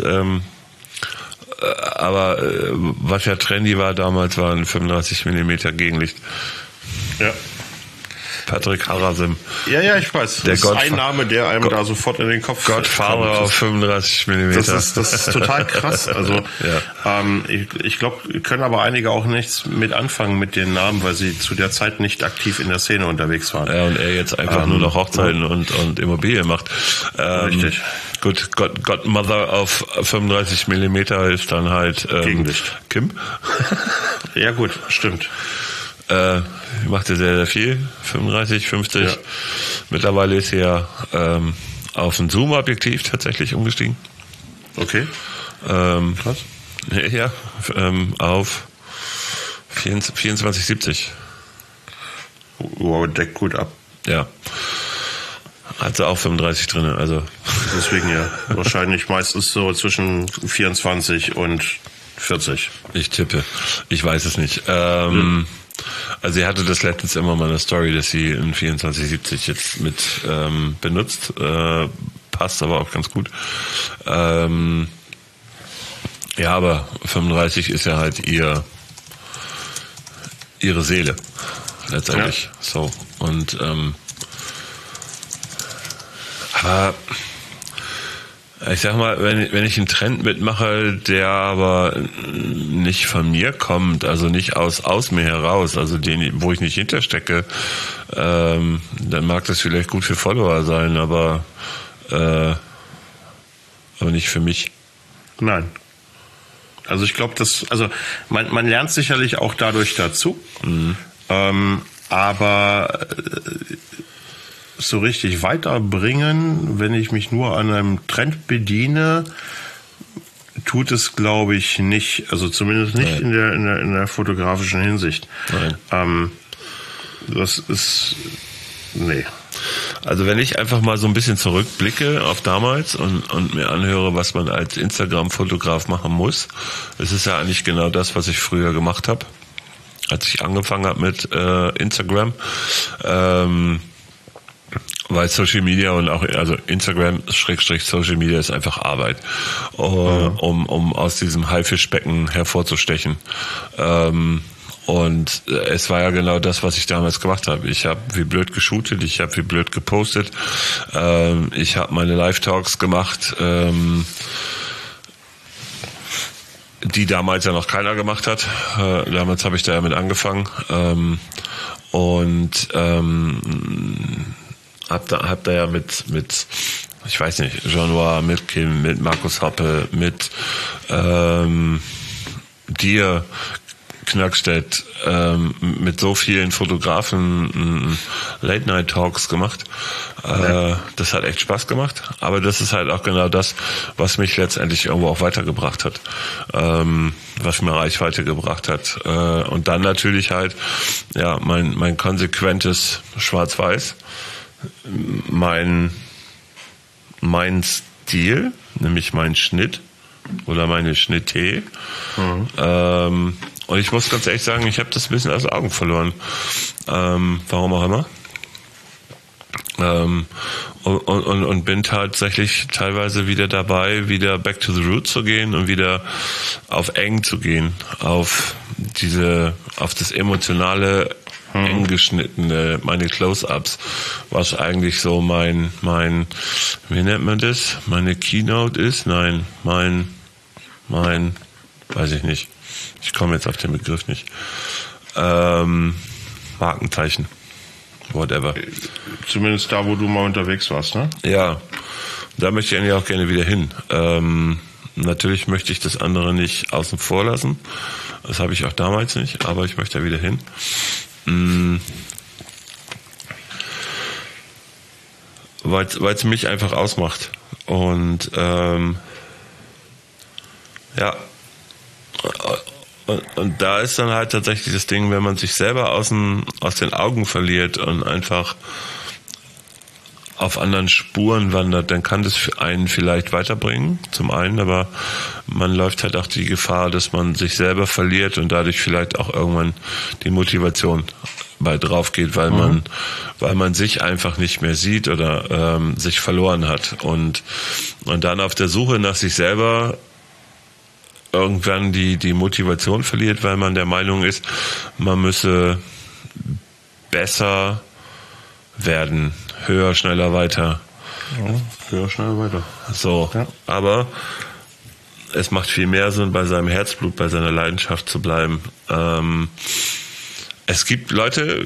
S1: aber was ja trendy war damals, waren 35 mm Gegenlicht.
S2: Ja.
S1: Patrick Harasim.
S2: Ja, ich weiß.
S1: Der
S2: das ist ein Name, der einem da sofort in den Kopf kommt.
S1: Godfather auf 35 mm.
S2: Das ist total krass. Also ich glaube, können aber einige auch nichts mit anfangen mit den Namen, weil sie zu der Zeit nicht aktiv in der Szene unterwegs waren.
S1: Ja, und er jetzt einfach nur noch Hochzeiten und Immobilien macht.
S2: Richtig.
S1: Gut, Godmother auf 35 mm ist dann halt
S2: Gegenlicht.
S1: Kim.
S2: Ja gut, stimmt.
S1: Macht er sehr, sehr viel. 35, 50. Ja. Mittlerweile ist er auf ein Zoom-Objektiv tatsächlich umgestiegen.
S2: Okay.
S1: Krass. Ja, auf 24-70.
S2: Wow, deckt gut ab.
S1: Ja. Also auch 35 drin. Also.
S2: Deswegen ja. Wahrscheinlich meistens so zwischen 24 und 40.
S1: Ich tippe. Ich weiß es nicht. Also sie hatte das letztens immer mal eine Story, dass sie in 2470 jetzt mit benutzt. Passt aber auch ganz gut. Ja, aber 35 ist ja halt ihre Seele. Letztendlich. Ja. So. Und aber ich sag mal, wenn ich einen Trend mitmache, der aber nicht von mir kommt, also nicht aus mir heraus, also wo ich nicht hinterstecke, dann mag das vielleicht gut für Follower sein, aber nicht für mich.
S2: Nein. Also ich glaube, man lernt sicherlich auch dadurch dazu, aber so richtig weiterbringen, wenn ich mich nur an einem Trend bediene, tut es, glaube ich, nicht. Also zumindest nicht in der fotografischen Hinsicht.
S1: Nein.
S2: Das ist nee.
S1: Also wenn ich einfach mal so ein bisschen zurückblicke auf damals und mir anhöre, was man als Instagram-Fotograf machen muss, es ist ja eigentlich genau das, was ich früher gemacht habe, als ich angefangen habe mit Instagram. Weil Social Media und auch, also Instagram/Social Media ist einfach Arbeit, um aus diesem Haifischbecken hervorzustechen. Und es war ja genau das, was ich damals gemacht habe. Ich habe wie blöd geshootet, ich habe wie blöd gepostet, ich habe meine Live-Talks gemacht, die damals ja noch keiner gemacht hat. Damals habe ich da ja mit angefangen. Hab da ja mit ich weiß nicht, Jean Noir, mit Kim, mit Markus Hoppe, mit dir, Knackstedt, mit so vielen Fotografen Late-Night-Talks gemacht. Das hat echt Spaß gemacht, aber das ist halt auch genau das, was mich letztendlich irgendwo auch weitergebracht hat, was mir Reichweite gebracht hat. Und dann natürlich halt, ja, mein konsequentes Schwarz-Weiß, mein Stil, nämlich mein Schnitt oder meine Schnitte. Und ich muss ganz ehrlich sagen, ich habe das ein bisschen aus den Augen verloren. Warum auch immer. Und bin tatsächlich teilweise wieder dabei, wieder back to the root zu gehen und wieder auf eng zu gehen, auf das emotionale, eng geschnittene, meine Close-Ups, was eigentlich so mein, wie nennt man das? Meine Keynote ist? Nein, mein, weiß ich nicht. Ich komme jetzt auf den Begriff nicht. Markenzeichen. Whatever.
S2: Zumindest da, wo du mal unterwegs warst, ne?
S1: Ja. Da möchte ich eigentlich auch gerne wieder hin. Natürlich möchte ich das andere nicht außen vor lassen. Das habe ich auch damals nicht, aber ich möchte da wieder hin. Weil es mich einfach ausmacht. Und ja. Und da ist dann halt tatsächlich das Ding, wenn man sich selber aus den Augen verliert und einfach auf anderen Spuren wandert, dann kann das einen vielleicht weiterbringen, zum einen, aber man läuft halt auch die Gefahr, dass man sich selber verliert und dadurch vielleicht auch irgendwann die Motivation bei drauf geht, weil man sich einfach nicht mehr sieht oder sich verloren hat und dann auf der Suche nach sich selber irgendwann die Motivation verliert, weil man der Meinung ist, man müsse besser werden, höher, schneller, weiter.
S2: Ja, höher, schneller, weiter.
S1: So, ja. Aber es macht viel mehr Sinn, bei seinem Herzblut, bei seiner Leidenschaft zu bleiben. Es gibt Leute,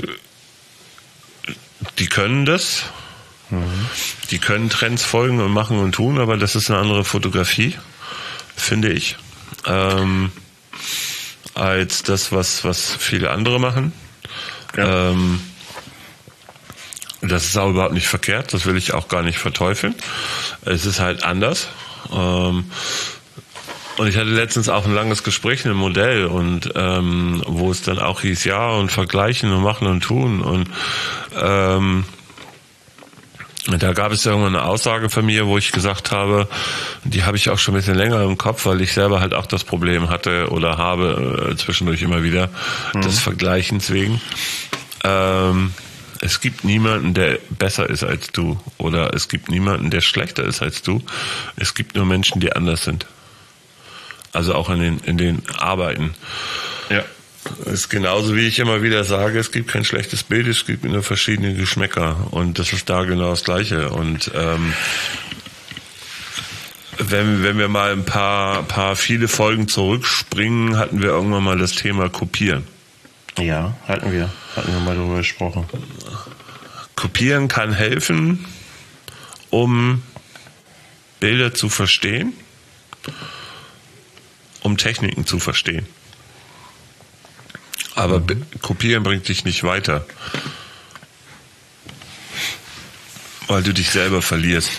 S1: die können das, die können Trends folgen und machen und tun, aber das ist eine andere Fotografie, finde ich. Als das, was viele andere machen. Ja. Das ist auch überhaupt nicht verkehrt, das will ich auch gar nicht verteufeln. Es ist halt anders. Und ich hatte letztens auch ein langes Gespräch in einem Modell und wo es dann auch hieß, ja, und vergleichen und machen und tun. Und da gab es irgendwann eine Aussage von mir, wo ich gesagt habe, die habe ich auch schon ein bisschen länger im Kopf, weil ich selber halt auch das Problem hatte oder habe zwischendurch immer wieder, des Vergleichens wegen. Es gibt niemanden, der besser ist als du oder es gibt niemanden, der schlechter ist als du. Es gibt nur Menschen, die anders sind. Also auch in den Arbeiten. Ja. Das ist genauso, wie ich immer wieder sage, es gibt kein schlechtes Bild, es gibt nur verschiedene Geschmäcker und das ist da genau das Gleiche. Und wenn wir mal ein paar viele Folgen zurückspringen, hatten wir irgendwann mal das Thema Kopieren.
S2: Ja, hatten wir mal darüber gesprochen.
S1: Kopieren kann helfen, um Bilder zu verstehen, um Techniken zu verstehen. Aber Kopieren bringt dich nicht weiter, weil du dich selber verlierst.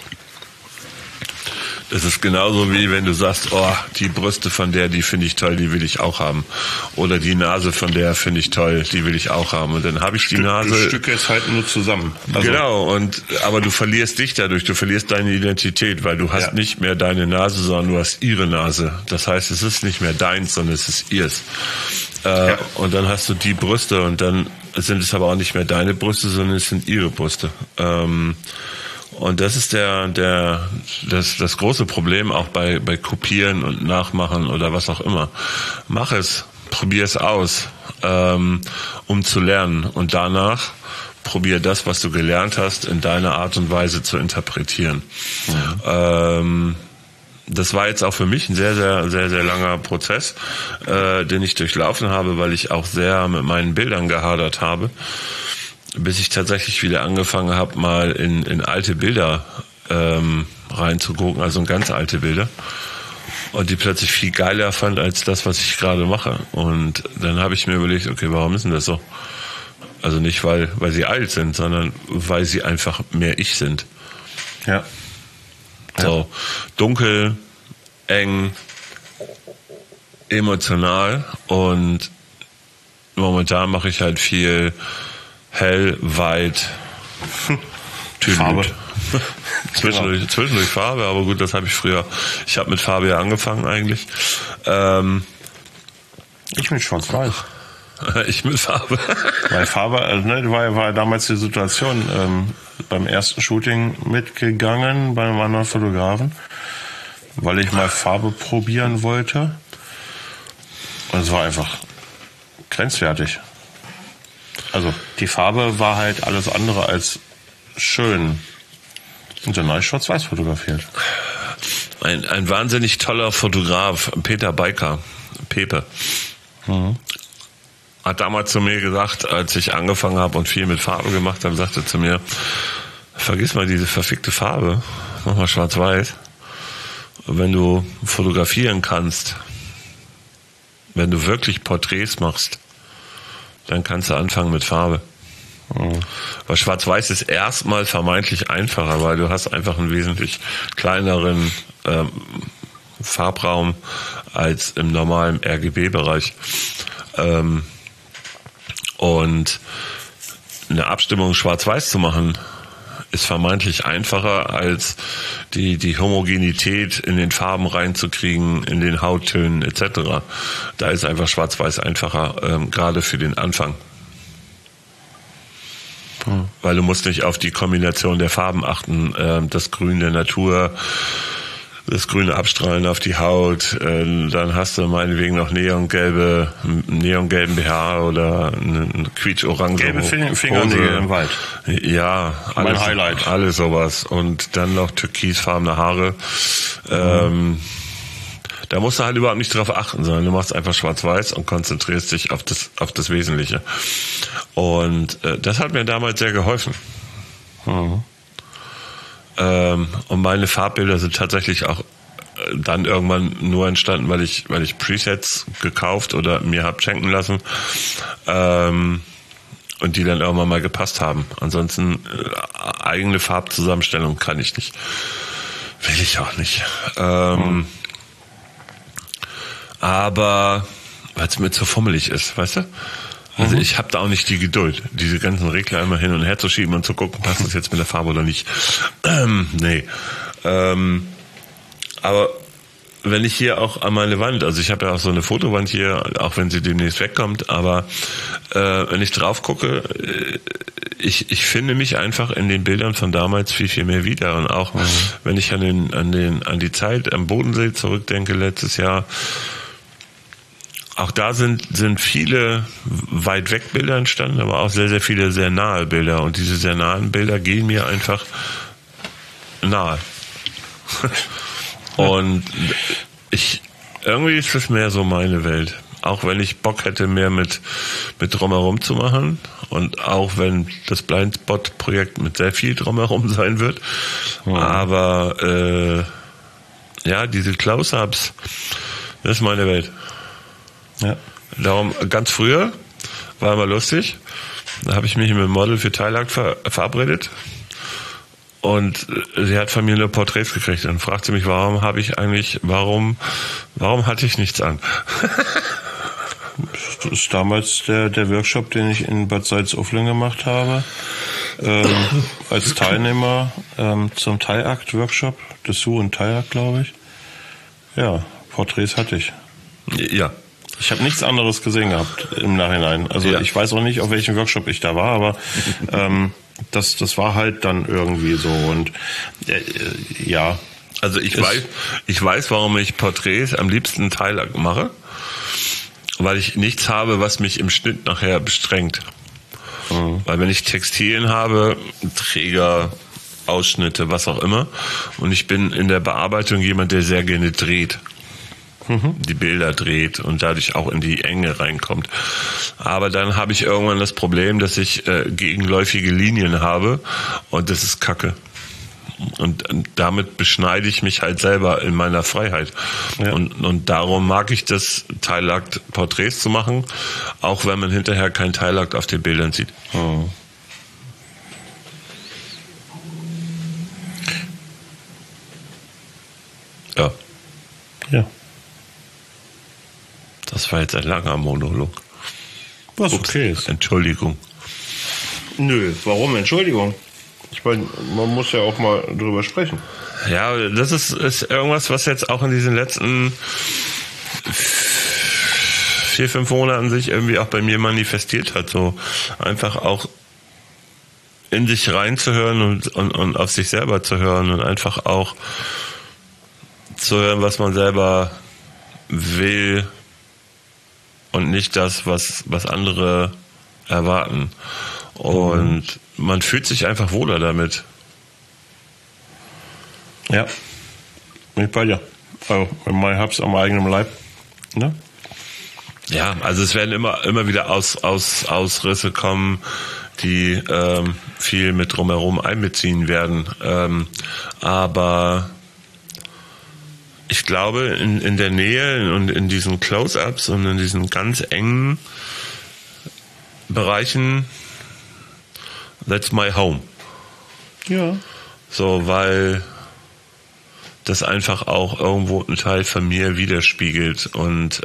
S1: Das ist genauso wie wenn du sagst, oh, die Brüste von der, die finde ich toll, die will ich auch haben. Oder die Nase von der finde ich toll, die will ich auch haben. Und dann habe ich die Nase.
S2: Du stückelst halt nur zusammen.
S1: Also genau, aber du verlierst dich dadurch, du verlierst deine Identität, weil du hast nicht mehr deine Nase, sondern du hast ihre Nase. Das heißt, es ist nicht mehr deins, sondern es ist ihrs. Und dann hast du die Brüste und dann sind es aber auch nicht mehr deine Brüste, sondern es sind ihre Brüste. Und das ist das große Problem auch bei Kopieren und Nachmachen oder was auch immer. Mach es, probier es aus, um zu lernen. Und danach probier das, was du gelernt hast, in deiner Art und Weise zu interpretieren. Mhm. Das war jetzt auch für mich ein sehr, sehr, sehr, sehr langer Prozess, den ich durchlaufen habe, weil ich auch sehr mit meinen Bildern gehadert habe. Bis ich tatsächlich wieder angefangen habe, mal in alte Bilder reinzugucken, also in ganz alte Bilder. Und die plötzlich viel geiler fand als das, was ich gerade mache. Und dann habe ich mir überlegt, okay, warum ist denn das so? Also nicht, weil sie alt sind, sondern weil sie einfach mehr ich sind.
S2: Ja.
S1: So, dunkel, eng, emotional und momentan mache ich halt viel hell, weit,
S2: Farbe.
S1: Zwischendurch Farbe, aber gut, das habe ich früher. Ich habe mit Farbe ja angefangen eigentlich.
S2: Ich mit Schwarz-Weiß.
S1: Ich mit Farbe.
S2: Weil Farbe, war damals die Situation, beim ersten Shooting mitgegangen bei einem anderen Fotografen, weil ich mal Farbe probieren wollte. Und es war einfach grenzwertig. Also die Farbe war halt alles andere als schön. Und dann habe ich Schwarz-Weiß fotografiert.
S1: Ein wahnsinnig toller Fotograf, Peter Beiker, Pepe, hat damals zu mir gesagt, als ich angefangen habe und viel mit Farbe gemacht habe, sagte zu mir, vergiss mal diese verfickte Farbe. Mach mal schwarz-weiß. Wenn du fotografieren kannst, wenn du wirklich Porträts machst, dann kannst du anfangen mit Farbe. Weil schwarz-weiß ist erstmal vermeintlich einfacher, weil du hast einfach einen wesentlich kleineren Farbraum als im normalen RGB-Bereich. Und eine Abstimmung schwarz-weiß zu machen, ist vermeintlich einfacher, als die Homogenität in den Farben reinzukriegen, in den Hauttönen etc. Da ist einfach schwarz-weiß einfacher, gerade für den Anfang. Weil du musst nicht auf die Kombination der Farben achten, das Grün der Natur, das grüne Abstrahlen auf die Haut, dann hast du meinetwegen noch neongelben BH oder eine quietsch-orange
S2: Gelbe Fingernägel im Wald.
S1: Ja, alles,
S2: mein Highlight.
S1: Alles sowas. Und dann noch türkisfarbene Haare. Da musst du halt überhaupt nicht drauf achten, sondern du machst einfach schwarz-weiß und konzentrierst dich auf das Wesentliche. Und das hat mir damals sehr geholfen. Und meine Farbbilder sind tatsächlich auch dann irgendwann nur entstanden, weil ich Presets gekauft oder mir hab schenken lassen und die dann irgendwann mal gepasst haben. Ansonsten eigene Farbzusammenstellung kann ich nicht. Will ich auch nicht. Aber weil es mir zu fummelig ist, weißt du? Also ich habe da auch nicht die Geduld, diese ganzen Regler immer hin und her zu schieben und zu gucken, passt das jetzt mit der Farbe oder nicht. Nee. Aber wenn ich hier auch an meine Wand, also ich habe ja auch so eine Fotowand hier, auch wenn sie demnächst wegkommt, aber wenn ich drauf gucke, ich finde mich einfach in den Bildern von damals viel, viel mehr wieder. Und auch wenn ich an die Zeit am Bodensee zurückdenke, letztes Jahr, auch da sind viele weit weg Bilder entstanden, aber auch sehr, sehr viele sehr nahe Bilder. Und diese sehr nahen Bilder gehen mir einfach nahe. Und irgendwie ist das mehr so meine Welt. Auch wenn ich Bock hätte, mehr mit Drumherum zu machen. Und auch wenn das Blindspot-Projekt mit sehr viel Drumherum sein wird. Aber ja, diese Close-Ups, das ist meine Welt. Ja. Darum, ganz früher, war immer lustig, da habe ich mich mit dem Model für Teilakt verabredet und sie hat von mir nur Porträts gekriegt und fragte mich, warum hatte ich nichts an?
S2: Das ist damals der Workshop, den ich in Bad Salzuflen gemacht habe, als Teilnehmer zum Teilakt-Workshop, Dessous und Teilakt, glaube ich. Ja, Porträts hatte ich.
S1: Ja.
S2: Ich habe nichts anderes gesehen gehabt im Nachhinein. Also ich weiß auch nicht, auf welchem Workshop ich da war, aber das war halt dann irgendwie so. Und ja.
S1: Also ich weiß, warum ich Porträts am liebsten Teilakt mache, weil ich nichts habe, was mich im Schnitt nachher bestrengt. Weil wenn ich Textilien habe, Träger, Ausschnitte, was auch immer, und ich bin in der Bearbeitung jemand, der sehr gerne dreht. Die Bilder dreht und dadurch auch in die Enge reinkommt. Aber dann habe ich irgendwann das Problem, dass ich gegenläufige Linien habe und das ist Kacke. Und damit beschneide ich mich halt selber in meiner Freiheit. Ja. Und darum mag ich das Teilakt Porträts zu machen, auch wenn man hinterher kein Teilakt auf den Bildern sieht. Ja.
S2: Ja.
S1: Das war jetzt ein langer Monolog.
S2: Was okay ist.
S1: Entschuldigung.
S2: Nö, warum Entschuldigung? Ich meine, man muss ja auch mal drüber sprechen.
S1: Ja, das ist irgendwas, was jetzt auch in diesen letzten 4-5 Monaten sich irgendwie auch bei mir manifestiert hat. So einfach auch in sich reinzuhören und auf sich selber zu hören und einfach auch zu hören, was man selber will und nicht das, was andere erwarten. Und man fühlt sich einfach wohler damit.
S2: Ja, bin ich bei dir. Also, ich hab's am eigenen Leib. Ne?
S1: Ja, also es werden immer wieder Ausrisse kommen, die viel mit drumherum einbeziehen werden. Aber ich glaube, in der Nähe und in diesen Close-Ups und in diesen ganz engen Bereichen, that's my home.
S2: Ja.
S1: So, weil das einfach auch irgendwo einen Teil von mir widerspiegelt. Und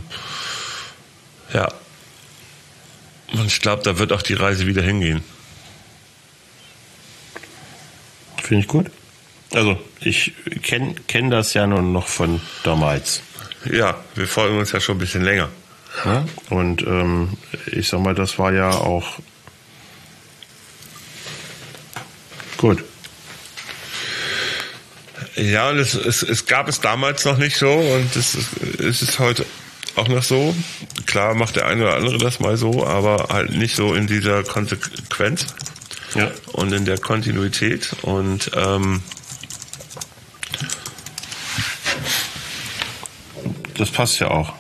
S1: ja. Und ich glaube, da wird auch die Reise wieder hingehen.
S2: Finde ich gut. Also, ich kenn das ja nur noch von damals.
S1: Ja, wir folgen uns ja schon ein bisschen länger.
S2: Ja? Und ich sag mal, das war ja auch gut.
S1: Ja, und es gab es damals noch nicht so und es ist heute auch noch so. Klar macht der eine oder andere das mal so, aber halt nicht so in dieser Konsequenz und in der Kontinuität. Und
S2: das passt ja auch.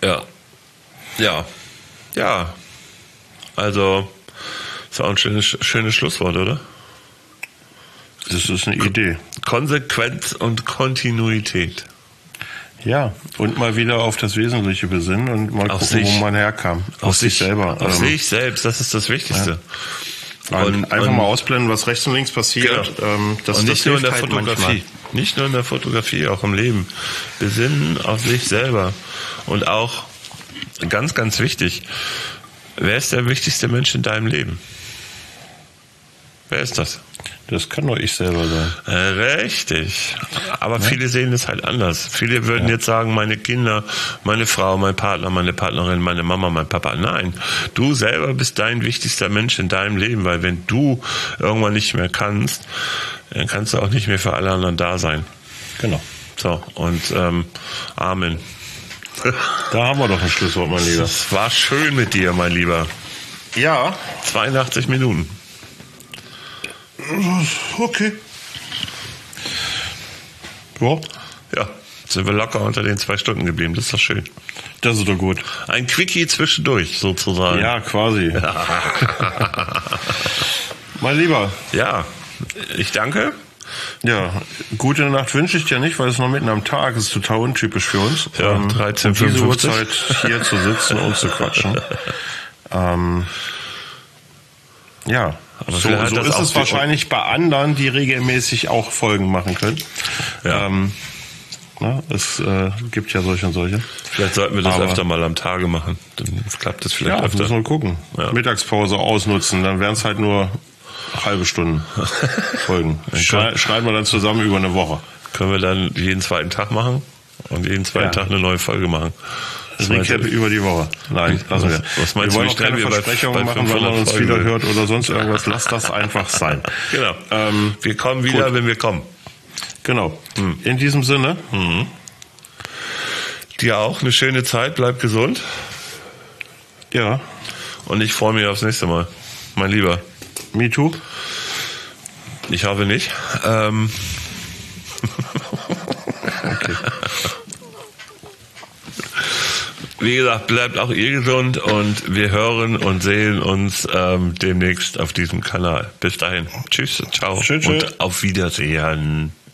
S1: Ja. Also, ist auch ein schönes Schlusswort, oder?
S2: Das ist eine Idee.
S1: Konsequenz und Kontinuität.
S2: Ja, und mal wieder auf das Wesentliche besinnen und mal gucken, wo man herkam.
S1: Auf sich selber. Auf sich selbst, das ist das Wichtigste.
S2: Ja. Und einfach mal ausblenden, was rechts und links passiert.
S1: Genau.
S2: Das,
S1: und nicht
S2: das
S1: nur in der
S2: halt
S1: Fotografie.
S2: Manchmal.
S1: Nicht nur in der Fotografie, auch im Leben. Besinnen auf sich selber. Und auch, ganz, ganz wichtig, wer ist der wichtigste Mensch in deinem Leben? Wer ist das?
S2: Das kann nur ich selber sein.
S1: Richtig. Aber viele sehen es halt anders. Viele würden jetzt sagen, meine Kinder, meine Frau, mein Partner, meine Partnerin, meine Mama, mein Papa. Nein, du selber bist dein wichtigster Mensch in deinem Leben, weil wenn du irgendwann nicht mehr kannst, dann kannst du auch nicht mehr für alle anderen da sein.
S2: Genau.
S1: So, und Amen.
S2: Da haben wir doch ein Schlusswort, mein Lieber.
S1: Es war schön mit dir, mein Lieber.
S2: Ja.
S1: 82 Minuten.
S2: Okay. Ja.
S1: Ja, sind wir locker unter den 2 Stunden geblieben. Das ist doch schön.
S2: Das ist doch gut.
S1: Ein Quickie zwischendurch, sozusagen.
S2: Ja, quasi. Mein Lieber.
S1: Ja, ich danke.
S2: Ja, gute Nacht wünsche ich dir nicht, weil es noch mitten am Tag ist, total untypisch für uns.
S1: Ja, 13:55.
S2: Diese Uhrzeit hier zu sitzen und zu quatschen. Ja,
S1: aber
S2: so ist es wahrscheinlich bei anderen, die regelmäßig auch Folgen machen können.
S1: Ja.
S2: Es gibt ja solche und solche.
S1: Vielleicht sollten wir das öfter mal am Tage machen. Dann klappt das vielleicht öfter.
S2: Müssen wir gucken. Ja. Mittagspause ausnutzen, dann wären es halt nur halbe Stunden Folgen. Schneiden wir dann zusammen über eine Woche.
S1: Können wir dann jeden zweiten Tag machen und jeden zweiten Tag eine neue Folge machen.
S2: Recap über die Woche. Nein, lassen wir.
S1: Was meinst
S2: wir wollen auch keine Versprechungen machen, wenn man uns
S1: Folgen
S2: wieder hört oder sonst irgendwas. Lass das einfach sein.
S1: Genau. Wir kommen wieder, wenn wir kommen.
S2: Genau. In diesem Sinne.
S1: Dir auch eine schöne Zeit. Bleib gesund.
S2: Ja.
S1: Und ich freue mich aufs nächste Mal. Mein Lieber.
S2: Me too.
S1: Ich hoffe nicht. Okay. Wie gesagt, bleibt auch ihr gesund und wir hören und sehen uns demnächst auf diesem Kanal. Bis dahin. Tschüss, ciao
S2: Tschüss.
S1: Und auf Wiedersehen.